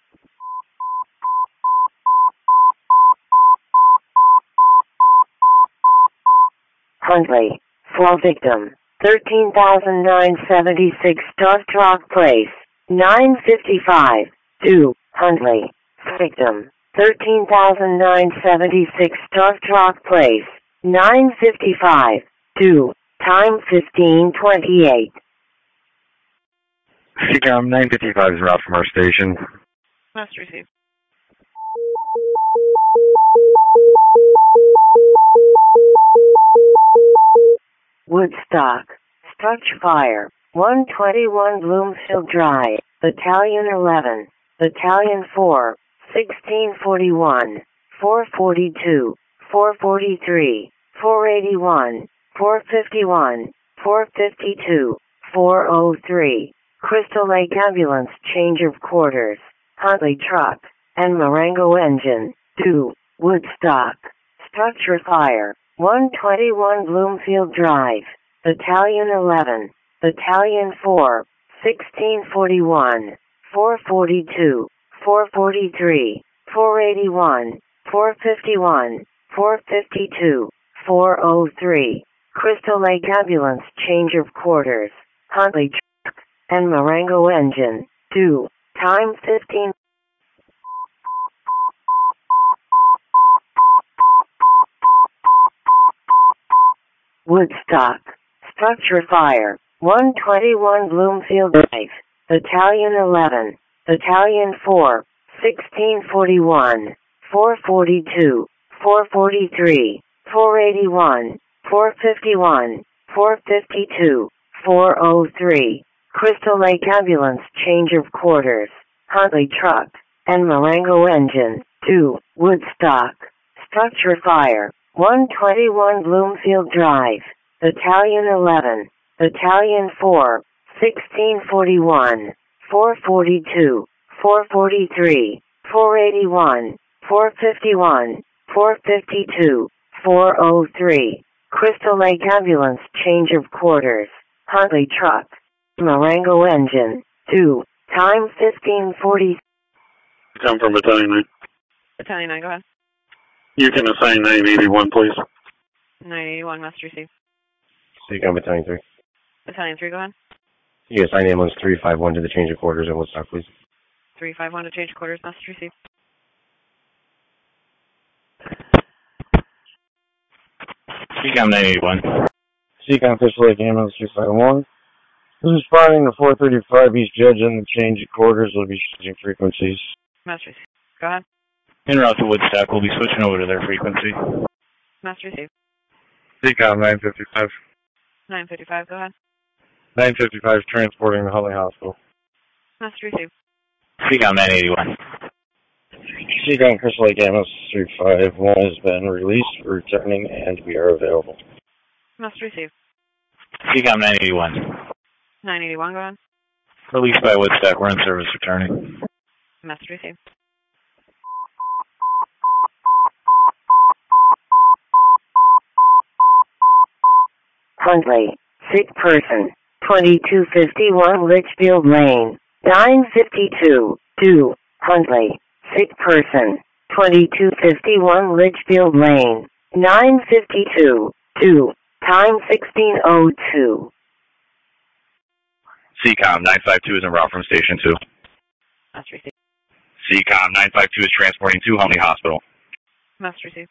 Speaker 3: Huntley, fall victim, thirteen thousand nine hundred seventy-six Stark Rock Place, nine fifty-five, two, Huntley, victim, thirteen thousand nine hundred seventy-six Stark Rock Place, nine fifty-five, two, time fifteen twenty-eight.
Speaker 1: C COM nine fifty-five is route from our station.
Speaker 2: Must receive.
Speaker 3: Woodstock, structure fire, one twenty-one Bloomfield Drive, Battalion eleven, Battalion four, sixteen forty-one, four forty-two, four forty-three, four eighty-one, four fifty-one, four fifty-two, four oh three, Crystal Lake Ambulance change of quarters, Huntley truck, and Marengo engine, two, Woodstock, structure fire, one twenty-one Bloomfield Drive, Battalion eleven, Battalion four, sixteen forty-one, four forty-two, four forty-three, four eighty-one, four fifty-one, four fifty-two, four oh three, Crystal Lake Ambulance change of quarters, Huntley truck, and Marengo engine, two, time fifteen. Woodstock, structure fire, one twenty-one Bloomfield Drive, Battalion eleven, Battalion four, sixteen forty-one, four forty-two, four forty-three, four eighty-one, four fifty-one, four fifty-two, four oh three, Crystal Lake Ambulance change of quarters, Huntley truck, and Marengo engine, two, Woodstock, structure fire, one twenty-one Bloomfield Drive, Battalion eleven, Battalion four, sixteen forty-one, four forty-two, four forty-three, four eighty-one, four fifty-one, four fifty-two, four oh three, Crystal Lake Ambulance change of quarters, Huntley truck, Marengo engine, two, time fifteen forty.
Speaker 13: Come from Battalion nine.
Speaker 2: Battalion nine, go ahead.
Speaker 13: You can assign nine eighty-one, please.
Speaker 2: nine eighty-one, must receive.
Speaker 14: C COM Battalion three.
Speaker 2: Battalion three, go ahead.
Speaker 14: You assign ambulance three five one to the change of quarters in Woodstock, please.
Speaker 2: three five one to change quarters, must receive.
Speaker 14: C COM nine eighty-one.
Speaker 1: C COM Crystal Lake Ambulance three five one. This is responding to four thirty-five East Judge, and the change of quarters will be changing frequencies.
Speaker 2: Must receive. Go ahead.
Speaker 15: En route to Woodstock, we'll be switching over to their frequency.
Speaker 2: Must receive.
Speaker 13: C COM nine fifty-five.
Speaker 2: nine fifty-five, go ahead.
Speaker 13: nine fifty-five transporting to Huntley Hospital.
Speaker 2: Must receive.
Speaker 15: C COM nine eighty-one.
Speaker 1: C COM Crystal Lake Ambulance three five one has been released for returning, and we are available.
Speaker 2: Must receive.
Speaker 15: C COM nine eighty-one.
Speaker 2: nine eighty-one, go ahead.
Speaker 15: Released by Woodstock, we're in service returning.
Speaker 2: Must receive.
Speaker 3: Huntley, sick person, twenty-two fifty-one Litchfield Lane, nine fifty-two, two, Huntley, sick person, twenty-two fifty-one Litchfield Lane, nine fifty-two, two, time sixteen oh two.
Speaker 16: C COM nine five two is en route from Station two.
Speaker 2: Must receive.
Speaker 16: C COM nine five two is transporting to Huntley Hospital.
Speaker 2: Must receive.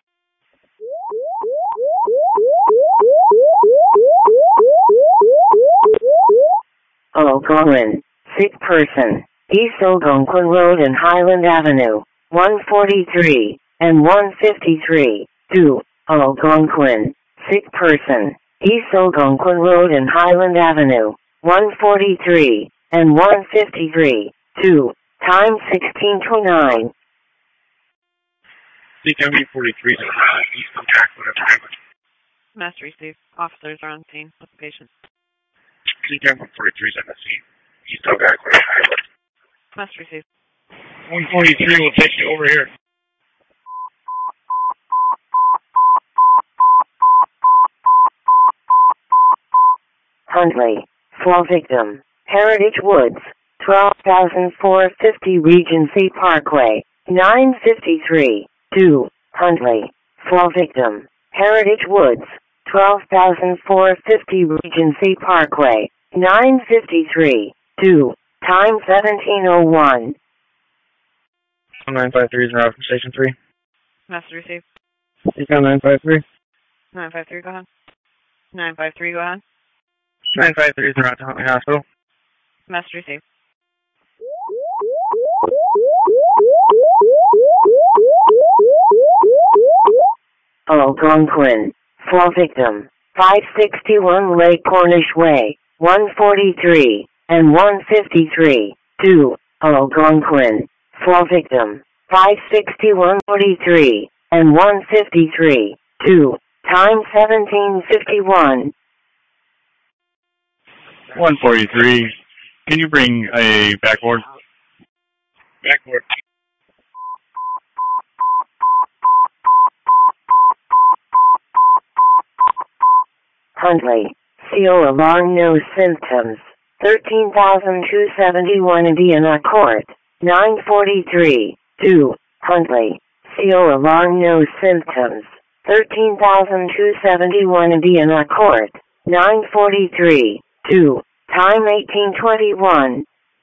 Speaker 3: Algonquin, sick person, East Algonquin Road and Highland Avenue, one forty-three, and one fifty-three, two, Algonquin, sick person, East Algonquin Road and Highland Avenue, one forty-three, and one fifty-three, two, time sixteen twenty-nine.
Speaker 13: C COM eight forty-three is East of Jacqueline Highland.
Speaker 2: Must receive. Officers are on scene with the patient.
Speaker 13: C COM one forty-three is on the scene. East of Jacqueline Highland.
Speaker 2: Must receive.
Speaker 13: one forty-three will take you over here.
Speaker 3: Huntley, fall victim, Heritage Woods, twelve thousand four hundred fifty Regency Parkway, nine fifty-three, two, Huntley, fall victim, Heritage Woods, twelve thousand four hundred fifty Regency Parkway, nine fifty-three, two, time seventeen oh one.
Speaker 12: nine five three is en route from Station three.
Speaker 2: Message received.
Speaker 12: C COM nine five three.
Speaker 2: nine five three, go ahead. nine five three, go ahead.
Speaker 12: nine five three is en route to Huntley Hospital.
Speaker 2: Message received.
Speaker 3: Algonquin. Fall victim. five sixty-one Lake Cornish Way. one forty-three and one fifty-three. two. Algonquin. Fall victim. five sixty-one forty-three and one fifty-three. two. Time seventeen fifty-one.
Speaker 15: one forty-three. Can you bring a backboard?
Speaker 4: Backboard.
Speaker 3: Huntley. C O alarm, no symptoms. thirteen thousand two hundred seventy-one Indiana Court. nine forty-three. two. Huntley. C O alarm, no symptoms. thirteen thousand two hundred seventy-one Indiana Court. nine forty-three. two. Time eighteen twenty-one.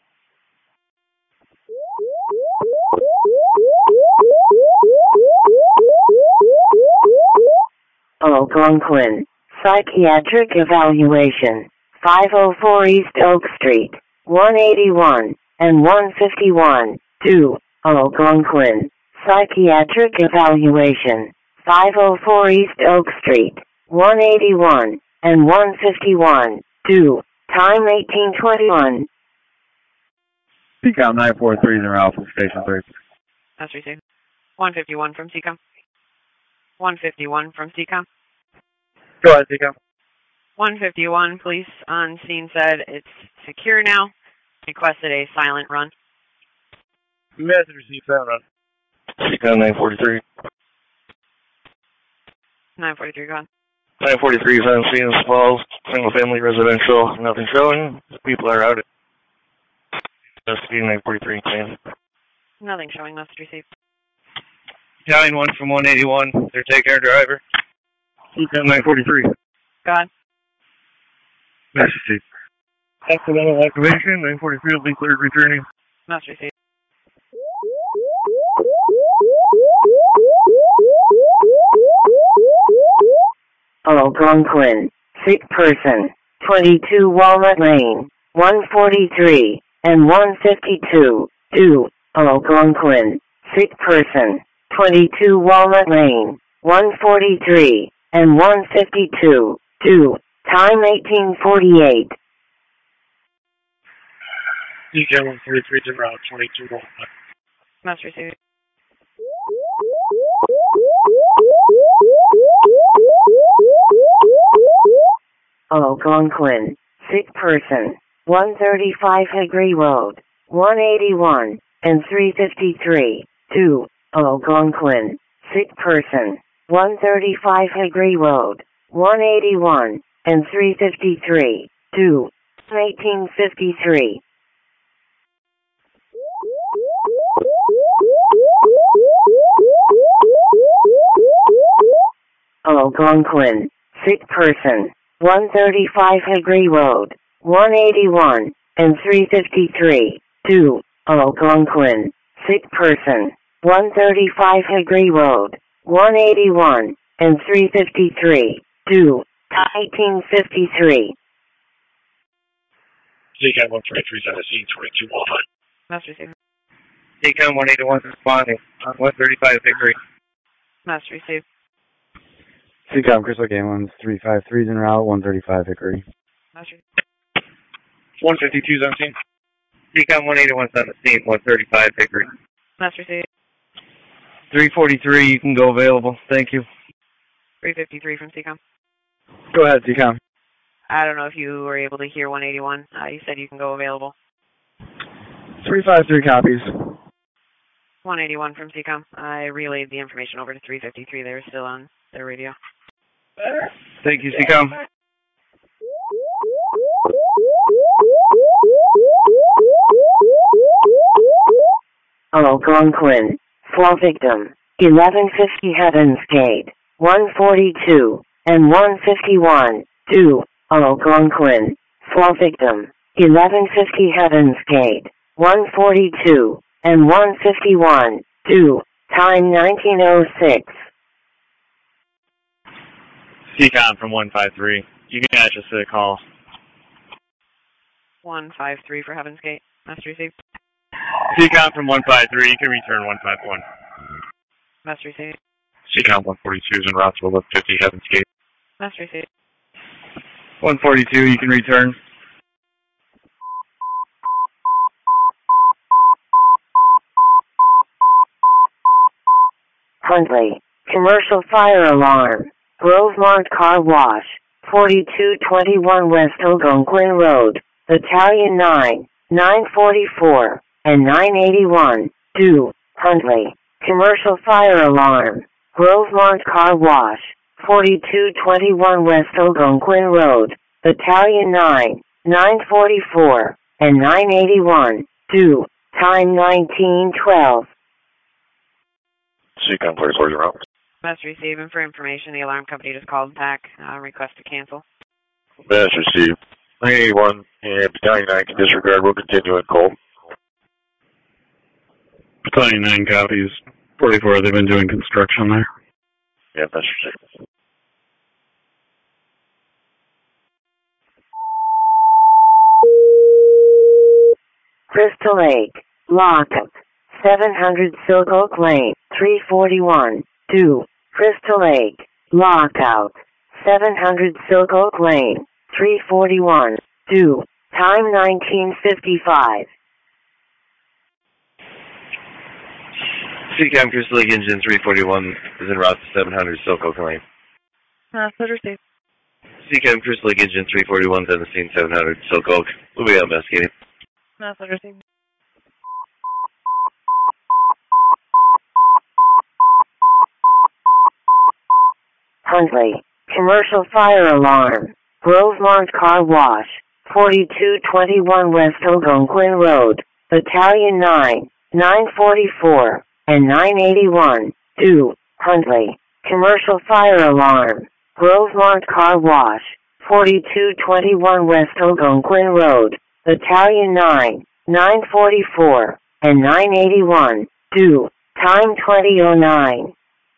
Speaker 3: Algonquin. Psychiatric evaluation. five oh four East Oak Street. one eighty-one and one fifty-one. two. Algonquin. Psychiatric evaluation. five oh four East Oak Street. one eighty-one and one fifty-one. two. Time eighteen twenty-one.
Speaker 15: C COM nine four three is en route from Station three.
Speaker 2: That's received. one fifty-one from C COM. one fifty-one from C COM.
Speaker 12: Go ahead, C COM.
Speaker 2: one fifty-one, police on scene said it's secure now. Requested a silent run.
Speaker 12: Message received, silent run.
Speaker 10: C COM nine forty-three.
Speaker 2: nine forty-three, go on.
Speaker 10: nine forty-three is on scene, Falls, single family residential, nothing showing. People are out. Investigating nine forty-three, man.
Speaker 2: Nothing showing, message received.
Speaker 12: nine one from one eighty-one, their take our driver. C COM nine forty-three.
Speaker 2: Go on.
Speaker 12: Message received. Accidental activation, nine forty-three will be cleared returning.
Speaker 2: Message received.
Speaker 3: Algonquin. Sick person. twenty-two Walnut Lane. one forty-three and one fifty-two. two. Algonquin. Sick person. twenty-two Walnut Lane. one forty-three and one fifty-two. two. Time eighteen forty-eight.
Speaker 12: C COM one forty-three is en route, twenty-two Walnut.
Speaker 2: Message received.
Speaker 3: Algonquin. Sick person. one thirty-five Hickory Road. one eighty-one and three fifty-three. two. Algonquin. Sick person. one thirty-five Hickory Road. one eighty-one and three fifty-three. two. eighteen fifty-three. Algonquin. Sick person. one thirty-five Hickory Road. one eighty-one and three fifty-three. two. Algonquin. Sick person. one thirty-five Hickory Road. one eighty-one and three fifty-three. two. eighteen fifty-three.
Speaker 4: C COM one forty-three is on the scene, twenty-two Walnut.
Speaker 2: Message received.
Speaker 12: C COM one eighty-one is responding on one thirty-five Hickory.
Speaker 2: Message received.
Speaker 14: C COM Crystal Game one's three five three is en route, one thirty-five Hickory.
Speaker 2: Message.
Speaker 12: one fifty-two is on scene. C COM one eighty-one is on the scene, one thirty-five Hickory.
Speaker 2: Message received.
Speaker 12: three forty-three, you can go available. Thank you.
Speaker 2: three fifty-three from C COM.
Speaker 14: Go ahead, C COM.
Speaker 2: I don't know if you were able to hear one eighty-one. Uh, you said you can go available.
Speaker 14: three five three copies.
Speaker 2: one eighty-one from C COM. I relayed the information over to three fifty-three. They're still on their radio.
Speaker 12: Thank you, C COM.
Speaker 3: Algonquin. Fall victim. eleven fifty Heavens Gate. one forty-two and one fifty-one. two. Algonquin. Fall victim. eleven fifty Heavens Gate. one forty-two and one fifty-one. two. Time nineteen oh six.
Speaker 10: C COM from one five three. You can match us to the call.
Speaker 17: one five three for Heaven's Gate. Master receive.
Speaker 10: C COM from one five three. You can return one five one.
Speaker 17: Master receive.
Speaker 16: C COM one forty-two is en route to Lift fifty Heaven's Gate.
Speaker 17: Master receive.
Speaker 10: one forty-two, you can return.
Speaker 3: Huntley. Commercial fire alarm. Grovemark Car Wash. forty-two twenty-one West Algonquin Road. Battalion nine, nine forty-four, and nine eighty-one. Do. Huntley. Commercial fire alarm. Grovemark Car Wash. forty-two twenty-one West Algonquin Road. Battalion nine, nine forty-four, and nine eighty-one. Do. Time nineteen twelve.
Speaker 16: C COM forty-four is en route.
Speaker 17: Master receive. And for information, the alarm company just called back. Uh, request to cancel.
Speaker 16: Mass received. nine eighty-one and Battalion nine can disregard. We'll continue at Colt.
Speaker 13: Battalion nine copies. forty-four, they've been doing construction there.
Speaker 16: Yeah, that's received.
Speaker 3: Crystal Lake. Lockup. seven hundred Silk Oak Lane. three forty-one. Do. Crystal Lake. Lockout. seven hundred Silk Oak Lane. three forty-one. Do. Time nineteen fifty-five.
Speaker 6: C COM Crystal Lake Engine three forty-one is en route to seven hundred Silk Oak Lane.
Speaker 17: Master receive.
Speaker 6: C COM Crystal Lake Engine three forty-one is on the scene seven hundred Silk Oak. We'll be out investigating.
Speaker 17: Master receive.
Speaker 3: Huntley. Commercial fire alarm. Grovemark Car Wash. forty-two twenty-one West Algonquin Road. Battalion nine, nine forty-four, and nine eighty-one. Do. Huntley. Commercial fire alarm. Grovemark Car Wash. forty-two twenty-one West Algonquin Road. Battalion nine, nine forty-four, and nine eighty-one. Do. Time twenty oh nine.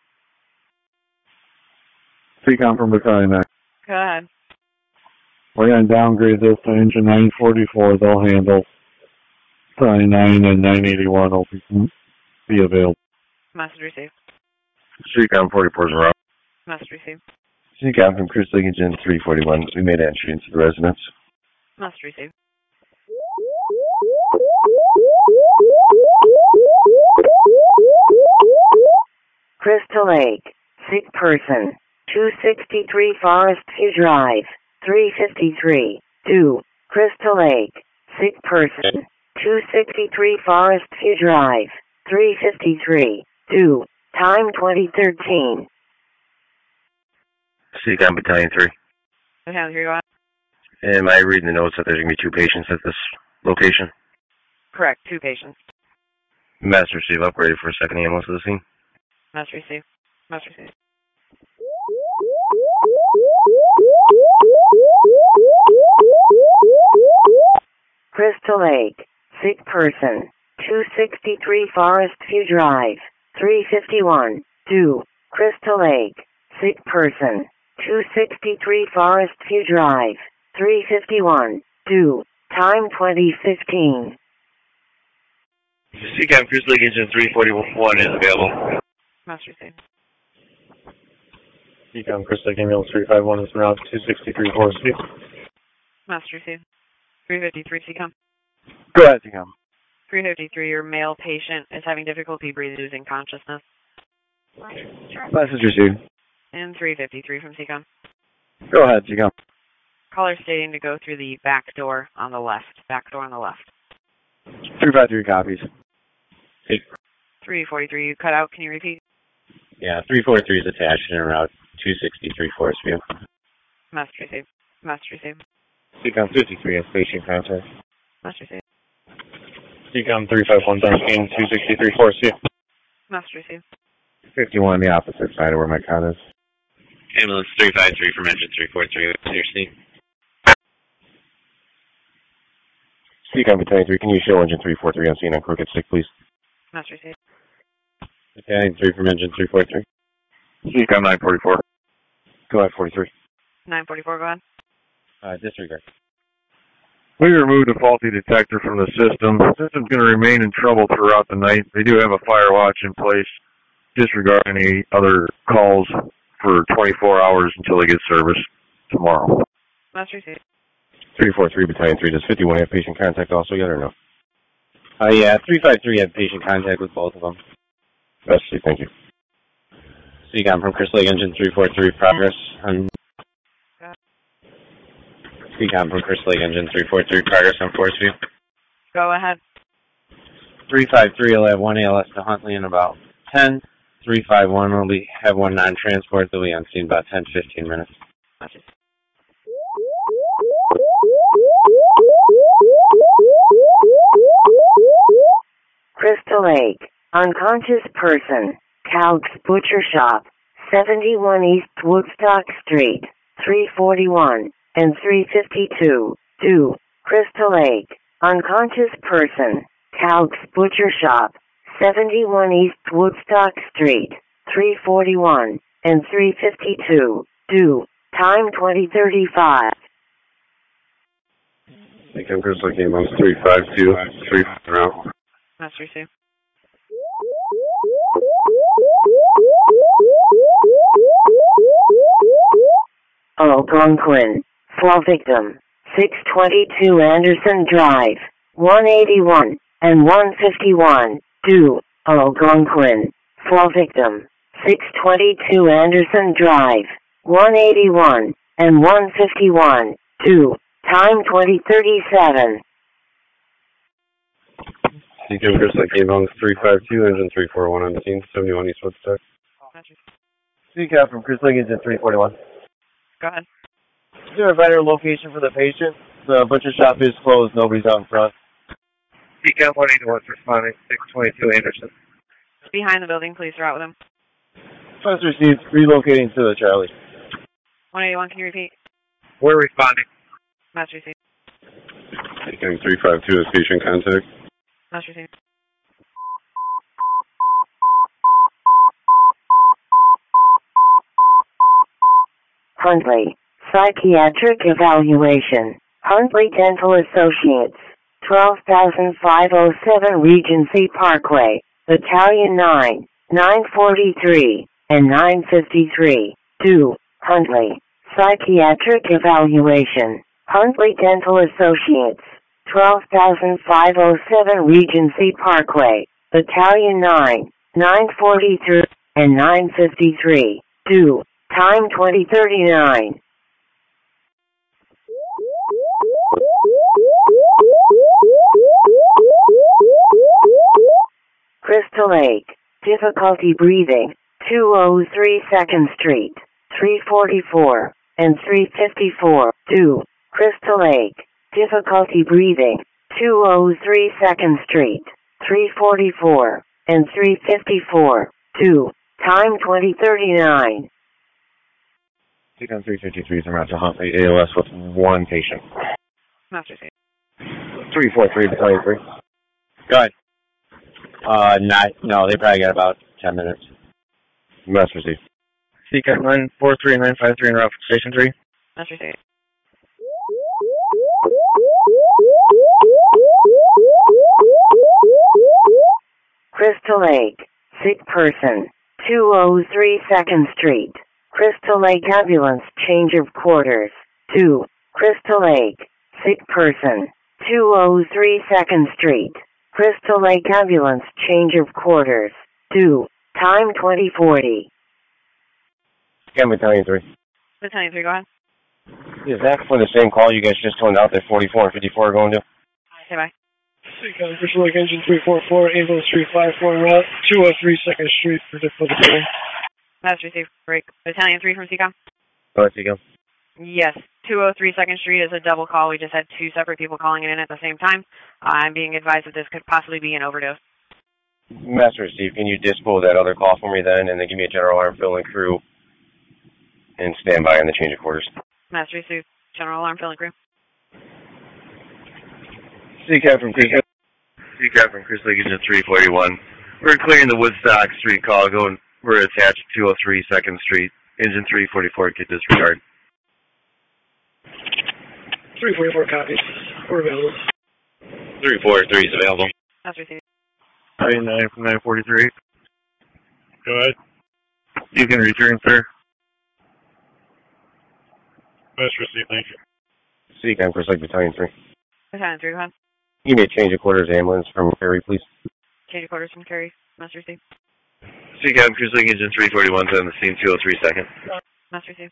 Speaker 15: C COM from Battalion nine.
Speaker 17: Go ahead.
Speaker 15: We're going to downgrade this to engine nine forty-four. They'll handle Battalion nine and nine eighty-one will be, be available.
Speaker 17: Master receive.
Speaker 16: C COM forty-four is en route.
Speaker 17: Master receive.
Speaker 6: C COM from Crystal Lake Engine three forty-one. We made entry into the residence.
Speaker 17: Master receive.
Speaker 3: Crystal Lake. Sick person. two sixty-three Forest View Drive. three fifty-three. Do. Crystal Lake. Sick person. two sixty-three Forest View Drive. three fifty-three. Do. Time twenty thirteen.
Speaker 6: C COM Battalion three.
Speaker 17: Okay, here you are.
Speaker 6: Am I reading the notes that there's going to be two patients at this location?
Speaker 17: Correct, two patients.
Speaker 6: Master receive upgraded for a second ambulance to the scene.
Speaker 17: Master receive. Master receive.
Speaker 3: Crystal Lake. Sick person. two sixty-three Forest View Drive. three fifty-one. Do. Crystal Lake. Sick person. two sixty-three Forest View Drive. three fifty-one. Do. Time twenty fifteen.
Speaker 6: C COM Crystal Lake Engine three forty-one is available.
Speaker 17: Master receive.
Speaker 13: C COM Crystal Lake Ambulance three five one is en route to two sixty-three Forest View.
Speaker 17: Master receive. three fifty-three C COM.
Speaker 15: Go ahead, C COM.
Speaker 17: three fifty-three, your male patient is having difficulty breathing, losing consciousness.
Speaker 15: Message received.
Speaker 17: And three fifty-three from C COM.
Speaker 15: Go ahead, C COM.
Speaker 17: Caller stating to go through the back door on the left. Back door on the left.
Speaker 15: three five three copies.
Speaker 14: Hey.
Speaker 17: three forty-three, you cut out. Can you repeat?
Speaker 14: Yeah, three forty-three is attached and en route two sixty-three Forest View.
Speaker 17: Master receive. Master receive.
Speaker 14: C COM fifty-three has patient contact.
Speaker 17: Master receive.
Speaker 13: C COM three five one is on scene two sixty-three Forest View.
Speaker 17: Master receive.
Speaker 6: fifty-one on the opposite side of where my cot is.
Speaker 4: Ambulance three five three from engine three four three to your scene.
Speaker 6: C COM Battalion three, can you show engine three four three on scene on Crooked Stick, please?
Speaker 17: Master receive.
Speaker 14: Battalion three from engine three forty-three.
Speaker 9: C COM nine forty-four.
Speaker 14: Go ahead, forty-three.
Speaker 17: nine forty-four, go ahead.
Speaker 14: Uh, disregard.
Speaker 9: We removed a faulty detector from the system. The system's going to remain in trouble throughout the night. They do have a fire watch in place. Disregard any other calls for twenty-four hours until they get service tomorrow.
Speaker 17: That's received.
Speaker 18: three forty-three, Battalion three. Does fifty-one have patient contact also yet or no?
Speaker 14: Uh, yeah, three five three had patient contact with both of them.
Speaker 18: Best, thank you.
Speaker 14: C COM from Crystal Lake engine three forty-three, progress on... C COM from Crystal Lake engine three forty-three, progress on Forest View.
Speaker 17: Go ahead.
Speaker 14: three five three will have one A L S to Huntley in about ten. three five one will be, have one non-transport. They'll be on scene about ten to fifteen minutes.
Speaker 3: Crystal Lake, unconscious person, Calg's Butcher Shop, seventy-one East Woodstock Street, three forty-one and three fifty-two. two. Crystal Lake, unconscious person, Calg's Butcher Shop, seventy-one East Woodstock Street, three forty-one and three fifty-two. two. Time twenty thirty-five.
Speaker 9: C COM Crystal Lake ambulance three five two, three route.
Speaker 17: That's received.
Speaker 3: Algonquin, fall victim, six twenty-two Anderson Drive, one eighty-one and one fifty-one. two. Algonquin, fall victim, six twenty-two Anderson Drive, one eighty-one and one fifty-one. two. Time twenty thirty-seven.
Speaker 9: C COM Crystal Lake ambulance three five two, engine three forty-one on the scene, seventy-one East Woodstock.
Speaker 10: C COM from Crystal Lake engine three forty-one.
Speaker 17: Go ahead.
Speaker 10: Is there a better location for the patient? The butcher shop is closed. Nobody's out in front.
Speaker 12: C COM one eighty-one responding, six twenty-two Anderson.
Speaker 17: Behind the building, please route with him.
Speaker 10: First received, relocating to the Charlie.
Speaker 17: one eighty-one, can you repeat?
Speaker 12: We're responding.
Speaker 17: That's received.
Speaker 9: C COM three five two is patient contact.
Speaker 17: That's received.
Speaker 3: Huntley, psychiatric evaluation. Huntley Dental Associates, twelve thousand five oh seven Regency Parkway, Battalion nine, nine forty-three and nine fifty-three. two. Huntley, psychiatric evaluation. Huntley Dental Associates, twelve thousand five oh seven Regency Parkway, Battalion nine, nine forty-three and nine fifty-three. two. Time twenty thirty-nine. Crystal Lake, difficulty breathing, two oh three second Street, three forty-four and three fifty-four. two. Crystal Lake, difficulty breathing, two oh three second Street, three forty-four and three fifty-four. two. Time twenty thirty-nine.
Speaker 18: C COM three fifty-three is en route to Huntley A L S with one patient.
Speaker 17: That's received.
Speaker 18: three forty-three, Battalion three.
Speaker 14: Go ahead. Uh, not, no, they probably got about ten minutes.
Speaker 18: That's received.
Speaker 12: C COM nine four three nine five three en route for Station three.
Speaker 17: That's received.
Speaker 3: Crystal Lake, sick person, two oh three second Street. Crystal Lake ambulance, change of quarters. two. Crystal Lake, sick person, two oh three second Street. Crystal Lake ambulance, change of quarters. two. Time twenty forty.
Speaker 18: C COM Battalion three.
Speaker 17: Battalion three, go ahead.
Speaker 18: Is that for the same call you guys just toned out that forty-four and fifty-four are going to?
Speaker 17: Say bye.
Speaker 11: C COM Crystal Lake engine three forty-four, ambulance three five four route, two oh three second Street for difficulty.
Speaker 17: That's received. Break. Battalion three from C COM.
Speaker 18: Go ahead, C COM.
Speaker 17: Yes, two oh three second Street is a double call. We just had two separate people calling it in at the same time. I'm being advised that this could possibly be an overdose.
Speaker 18: Master Steve, can you dispose that other call for me then, and then give me a general alarm filling crew and stand by on the change of quarters?
Speaker 17: Master Steve, general alarm filling crew.
Speaker 10: C COM from Crystal
Speaker 4: C COM from Crystal Lake engine three forty-one. We're clearing the Woodstock Street call. Going, we're attached to two oh three second Street. Engine three forty-four, get disregard.
Speaker 11: three forty-four copies. We're available.
Speaker 6: three forty-three is available.
Speaker 17: That's received.
Speaker 9: three nine from nine forty-three. Go ahead. You can return, sir. Best received, thank you.
Speaker 18: Seacom, Chris Lake Battalion three.
Speaker 17: Battalion three, go ahead.
Speaker 18: Give me a change of quarters ambulance from Kerry, please.
Speaker 17: Change of quarters from Kerry. Must receive.
Speaker 4: Seacom, Cruise Lake Engine three forty-one is on the scene, two oh three second.
Speaker 17: Must receive.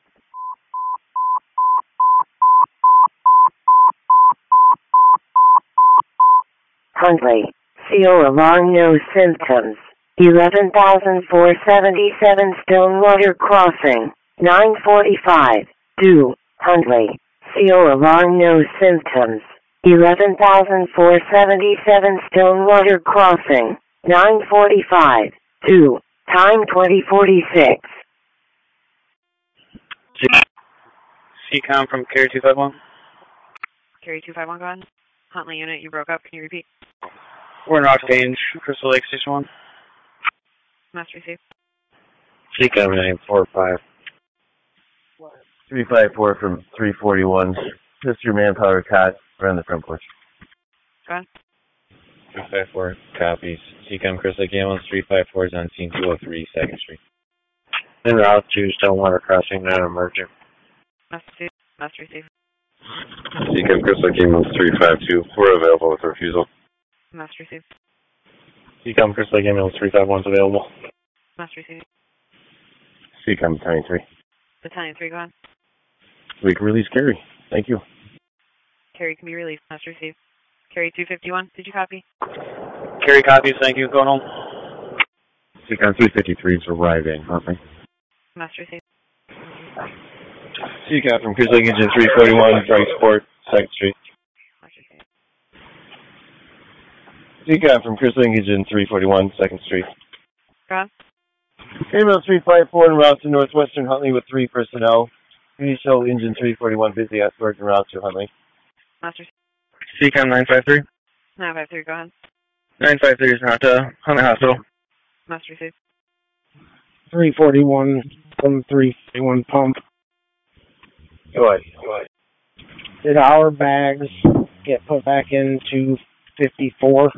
Speaker 3: Huntley, C O alarm, no symptoms. eleven thousand four hundred seventy-seven Stonewater Crossing, nine forty-five. Do, Huntley, C O alarm, no symptoms. eleven thousand four hundred seventy-seven Stonewater Crossing, nine forty-five. Do, time twenty forty-six.
Speaker 13: C-Com from Carry two five one.
Speaker 17: Carry two five one, go ahead. Huntley unit, you broke up. Can you repeat?
Speaker 13: We're in Roxange, Crystal Lake Station one.
Speaker 17: Must receive.
Speaker 14: Seacom nine four five.
Speaker 18: three five four from three forty-one. Just your manpower cot around the front porch.
Speaker 17: Go ahead.
Speaker 14: three five four copies. Seacom Chris Lake Ambulance three five four is on scene two oh three second Street.
Speaker 7: En route to Stonewater Crossing, not emergent.
Speaker 17: Must receive. Must receive.
Speaker 16: Seacom Chris Lake Ambulance three five two. We're available with refusal.
Speaker 17: Must receive.
Speaker 9: Seacom Chris Lake Ambulance three five one is available.
Speaker 17: Must receive.
Speaker 18: Seacom Battalion three.
Speaker 17: Battalion three, go ahead.
Speaker 18: We can release Kerry. Thank you.
Speaker 17: Kerry can be released. Must receive. Kerry two fifty-one, did you copy?
Speaker 13: Kerry copies, thank you. Going home.
Speaker 18: Seacom three fifty-three is arriving, okay.
Speaker 17: Must receive.
Speaker 10: Seacom from Chris Lake Engine three forty-one, Drug Sport, second Street. Seacom from Chris Lake Engine three forty-one, second Street.
Speaker 17: Go ahead.
Speaker 10: Ambulance three five four en route to Northwestern Huntley with three personnel. Please show Engine three forty-one busy escort en route to Huntley.
Speaker 17: Must receive.
Speaker 12: Seacom nine five three.
Speaker 17: nine five three, go ahead.
Speaker 12: nine five three is not uh, Huntley Hospital.
Speaker 17: Must receive.
Speaker 11: three forty-one from three forty-one pump.
Speaker 18: Go ahead. Go ahead.
Speaker 11: Did our bags get put back into fifty-four?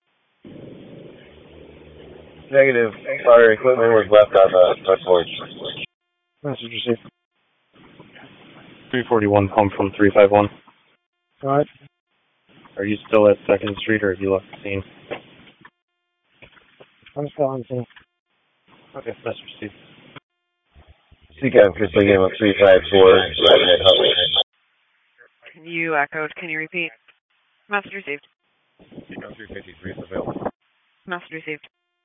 Speaker 18: Negative. Our equipment was left on the front porch.
Speaker 11: Message received.
Speaker 9: three forty-one pump from three five one.
Speaker 11: Right.
Speaker 9: Are you still at second Street or have you left the scene?
Speaker 11: I'm still on scene.
Speaker 9: Okay, message received.
Speaker 18: Seacom Chris Lake Ambulance three five four.
Speaker 17: You echoed. Can you repeat? Message received.
Speaker 18: Seacom three fifty-three is available.
Speaker 17: Message received.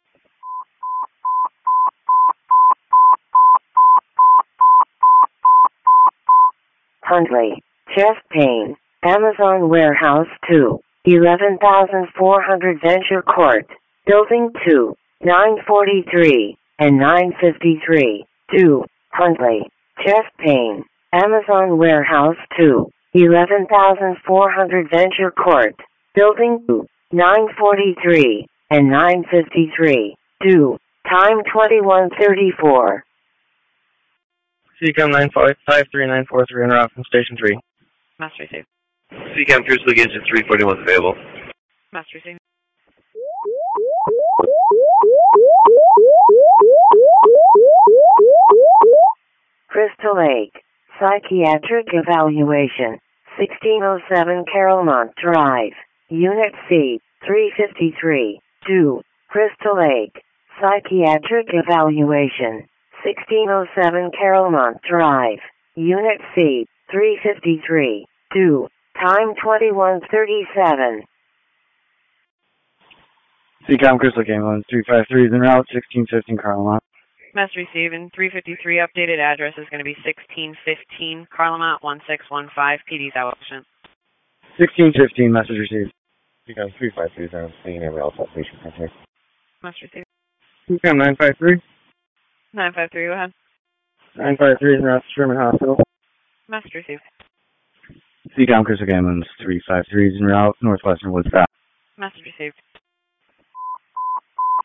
Speaker 3: Huntley, chest pain, Amazon Warehouse two, eleven thousand four hundred Venture Court, Building two, nine forty-three, and nine fifty-three. two, Huntley, chest pain, Amazon Warehouse two, eleven thousand four hundred Venture Court, Building two, nine forty-three, and nine fifty-three. two, time twenty-one thirty-four.
Speaker 12: Seacom nine five three nine four three en route from Station three.
Speaker 17: Must receive.
Speaker 4: Seacom Cruise Lake Engine three forty-one is available.
Speaker 17: Must receive.
Speaker 3: Crystal Lake, psychiatric evaluation, sixteen oh seven Carolmont Drive, Unit C, three fifty-three. two, Crystal Lake, psychiatric evaluation, sixteen oh seven Carolmont Drive, Unit C, three fifty-three. two, time twenty-one thirty-seven.
Speaker 13: Seacom Crystal Lake Ambulance three five three is en route, sixteen fifteen Carlamont.
Speaker 17: Must receive. And three fifty-three updated address is going to be sixteen fifteen Carlamont one six one five. P D's outpatient.
Speaker 13: sixteen fifteen, message received.
Speaker 18: Seacom three five three is on scene and Alpha Station contact.
Speaker 17: Must receive.
Speaker 12: Seacom nine five three.
Speaker 17: nine five three, go ahead.
Speaker 12: nine five three is en route to Sherman Hospital.
Speaker 17: Must receive.
Speaker 13: Seacom Crystal Lake Ambulance three five three is en route, Northwestern Woodstock.
Speaker 17: Message received.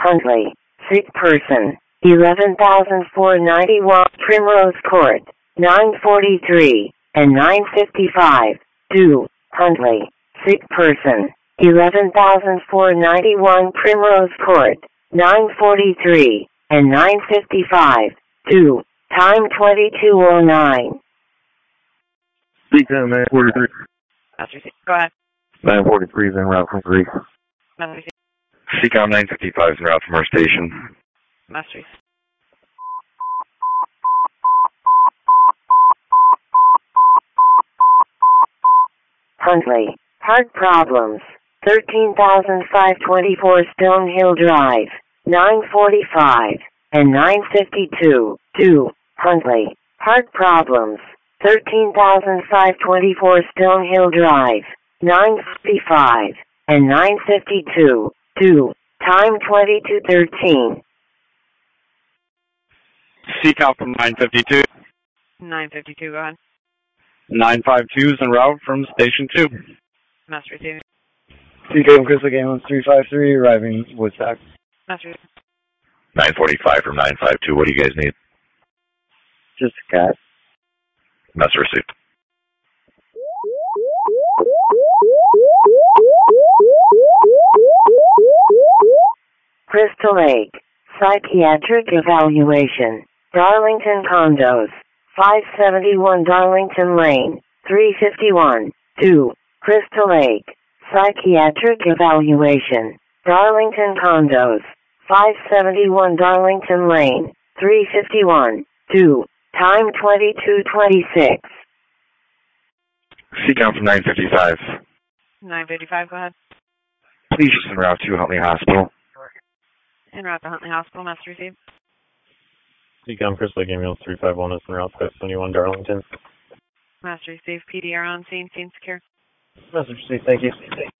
Speaker 3: Huntley, sick person, eleven thousand four hundred ninety-one Primrose Court, nine forty-three and nine fifty-five. two. Huntley, sick person, eleven thousand four hundred ninety-one Primrose Court, nine forty-three and nine fifty-five. two. Time twenty-two oh nine.
Speaker 9: Speak down nine forty-three.
Speaker 17: Master C. Go ahead.
Speaker 9: nine forty-three is en route from three.
Speaker 17: Master C.
Speaker 16: C COM nine fifty-five is en route from our station.
Speaker 17: Master C.
Speaker 3: Huntley, heart problems, thirteen thousand five hundred twenty-four Stonehill Drive, nine forty-five and nine fifty-two. two. Huntley, heart problems, thirteen thousand five hundred twenty-four Stonehill Drive, nine forty-five and nine fifty-two. two. Time twenty-two thirteen.
Speaker 13: C COM from nine fifty-two.
Speaker 17: nine fifty-two, go ahead.
Speaker 13: nine fifty-two is en route from Station two.
Speaker 17: Master C.
Speaker 5: C COM Crystal Ambulance three five three, arriving Woodstock.
Speaker 17: Master C.
Speaker 16: nine forty-five from nine fifty-two. What do you guys need?
Speaker 5: Just a cat.
Speaker 16: Message received.
Speaker 3: Crystal Lake, psychiatric evaluation, Darlington Condos, five seventy-one Darlington Lane, three fifty-one. two. Crystal Lake, psychiatric evaluation, Darlington Condos, five seventy-one Darlington Lane, three fifty-one. two. Time twenty-two twenty-six.
Speaker 16: C COM from nine fifty-five.
Speaker 17: nine fifty-five, go ahead.
Speaker 16: Please just en route to Huntley Hospital.
Speaker 17: En route to Huntley Hospital, Master received.
Speaker 1: C COM Crystal Lake Ambulance three five one is en route to seventy-one Darlington.
Speaker 17: Master received. P D R on scene, scene secure.
Speaker 1: Message received, thank you.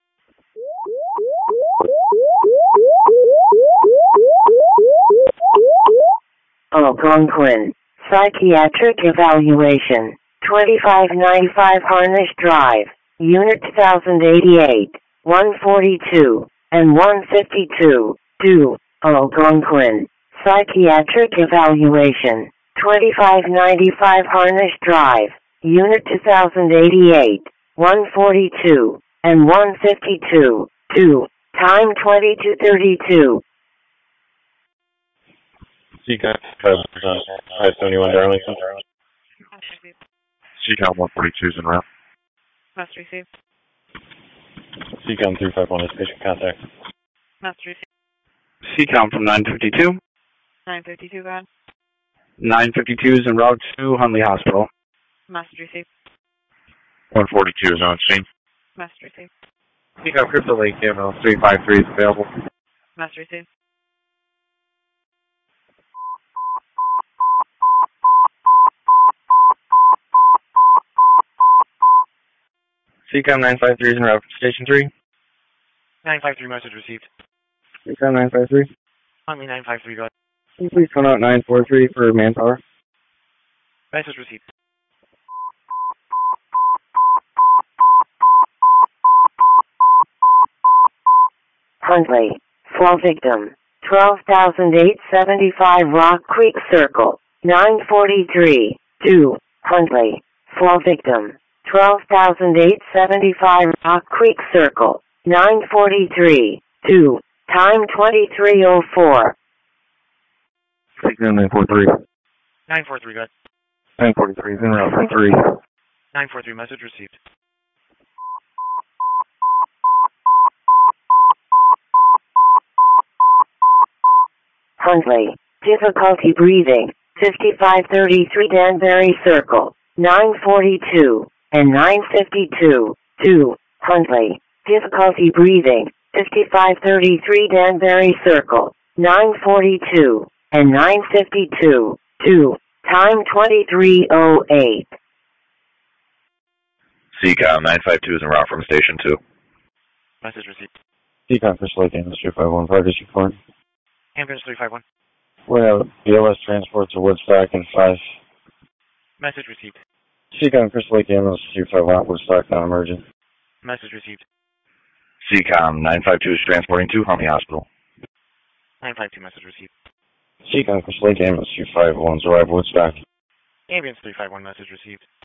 Speaker 3: Algonquin, psychiatric evaluation, twenty-five ninety-five Harnish Drive, Unit two thousand eighty-eight, one forty-two and one fifty-two. two. Algonquin, psychiatric evaluation, twenty-five ninety-five Harnish Drive, Unit two thousand eighty-eight, one forty-two and one fifty-two. two. Time twenty-two thirty-two.
Speaker 1: C COM five seventy-one Darlington.
Speaker 16: C COM one forty-two is en route.
Speaker 17: Master received.
Speaker 1: C COM three five one is patient contact.
Speaker 17: Master received.
Speaker 13: C COM from nine fifty-two.
Speaker 17: nine fifty-two, go ahead.
Speaker 13: nine fifty-two is en route to Huntley Hospital.
Speaker 17: Master received.
Speaker 16: one forty-two is on scene.
Speaker 17: Master received.
Speaker 12: C COM Crystal Lake Ambulance three five three is available.
Speaker 17: Master received.
Speaker 12: C COM nine five three is en route from Station three.
Speaker 19: nine five three message received.
Speaker 12: C COM nine five three.
Speaker 19: Huntley nine five three, go ahead.
Speaker 12: Can you please come out nine four three for manpower?
Speaker 19: Message received.
Speaker 3: Huntley, fall victim, twelve thousand eight hundred seventy-five Rock Creek Circle, nine forty-three. two. Huntley, fall victim, twelve thousand eight hundred seventy-five Rock Creek Circle, nine forty-three. two. Time twenty-three oh four.
Speaker 9: C COM nine four three.
Speaker 19: nine four three, go ahead.
Speaker 9: nine forty-three is en route for three.
Speaker 19: nine four three, message received.
Speaker 3: Huntley, difficulty breathing, fifty-five thirty-three Danbury Circle, nine forty-two and nine fifty-two. two. Huntley, difficulty breathing, fifty-five thirty-three Danbury Circle, nine forty-two and nine fifty-two. two. Time twenty-three oh eight.
Speaker 16: C COM nine five two is en route from Station two.
Speaker 19: Message received.
Speaker 1: C COM Crystal Lake Ambulance three five one, progress report.
Speaker 19: Ambulance three five one.
Speaker 1: We have B L S transport to Woodstock and five.
Speaker 19: Message received.
Speaker 1: C COM Crystal Lake Ambulance three five one, Woodstock, non-emergent.
Speaker 19: Message received.
Speaker 16: C COM nine five two is transporting to Huntley Hospital.
Speaker 19: nine five two, message received.
Speaker 1: Seacon, Crystal Lake Ambulance three five one's arrived, Woodstock.
Speaker 19: Ambulance three five one, message received.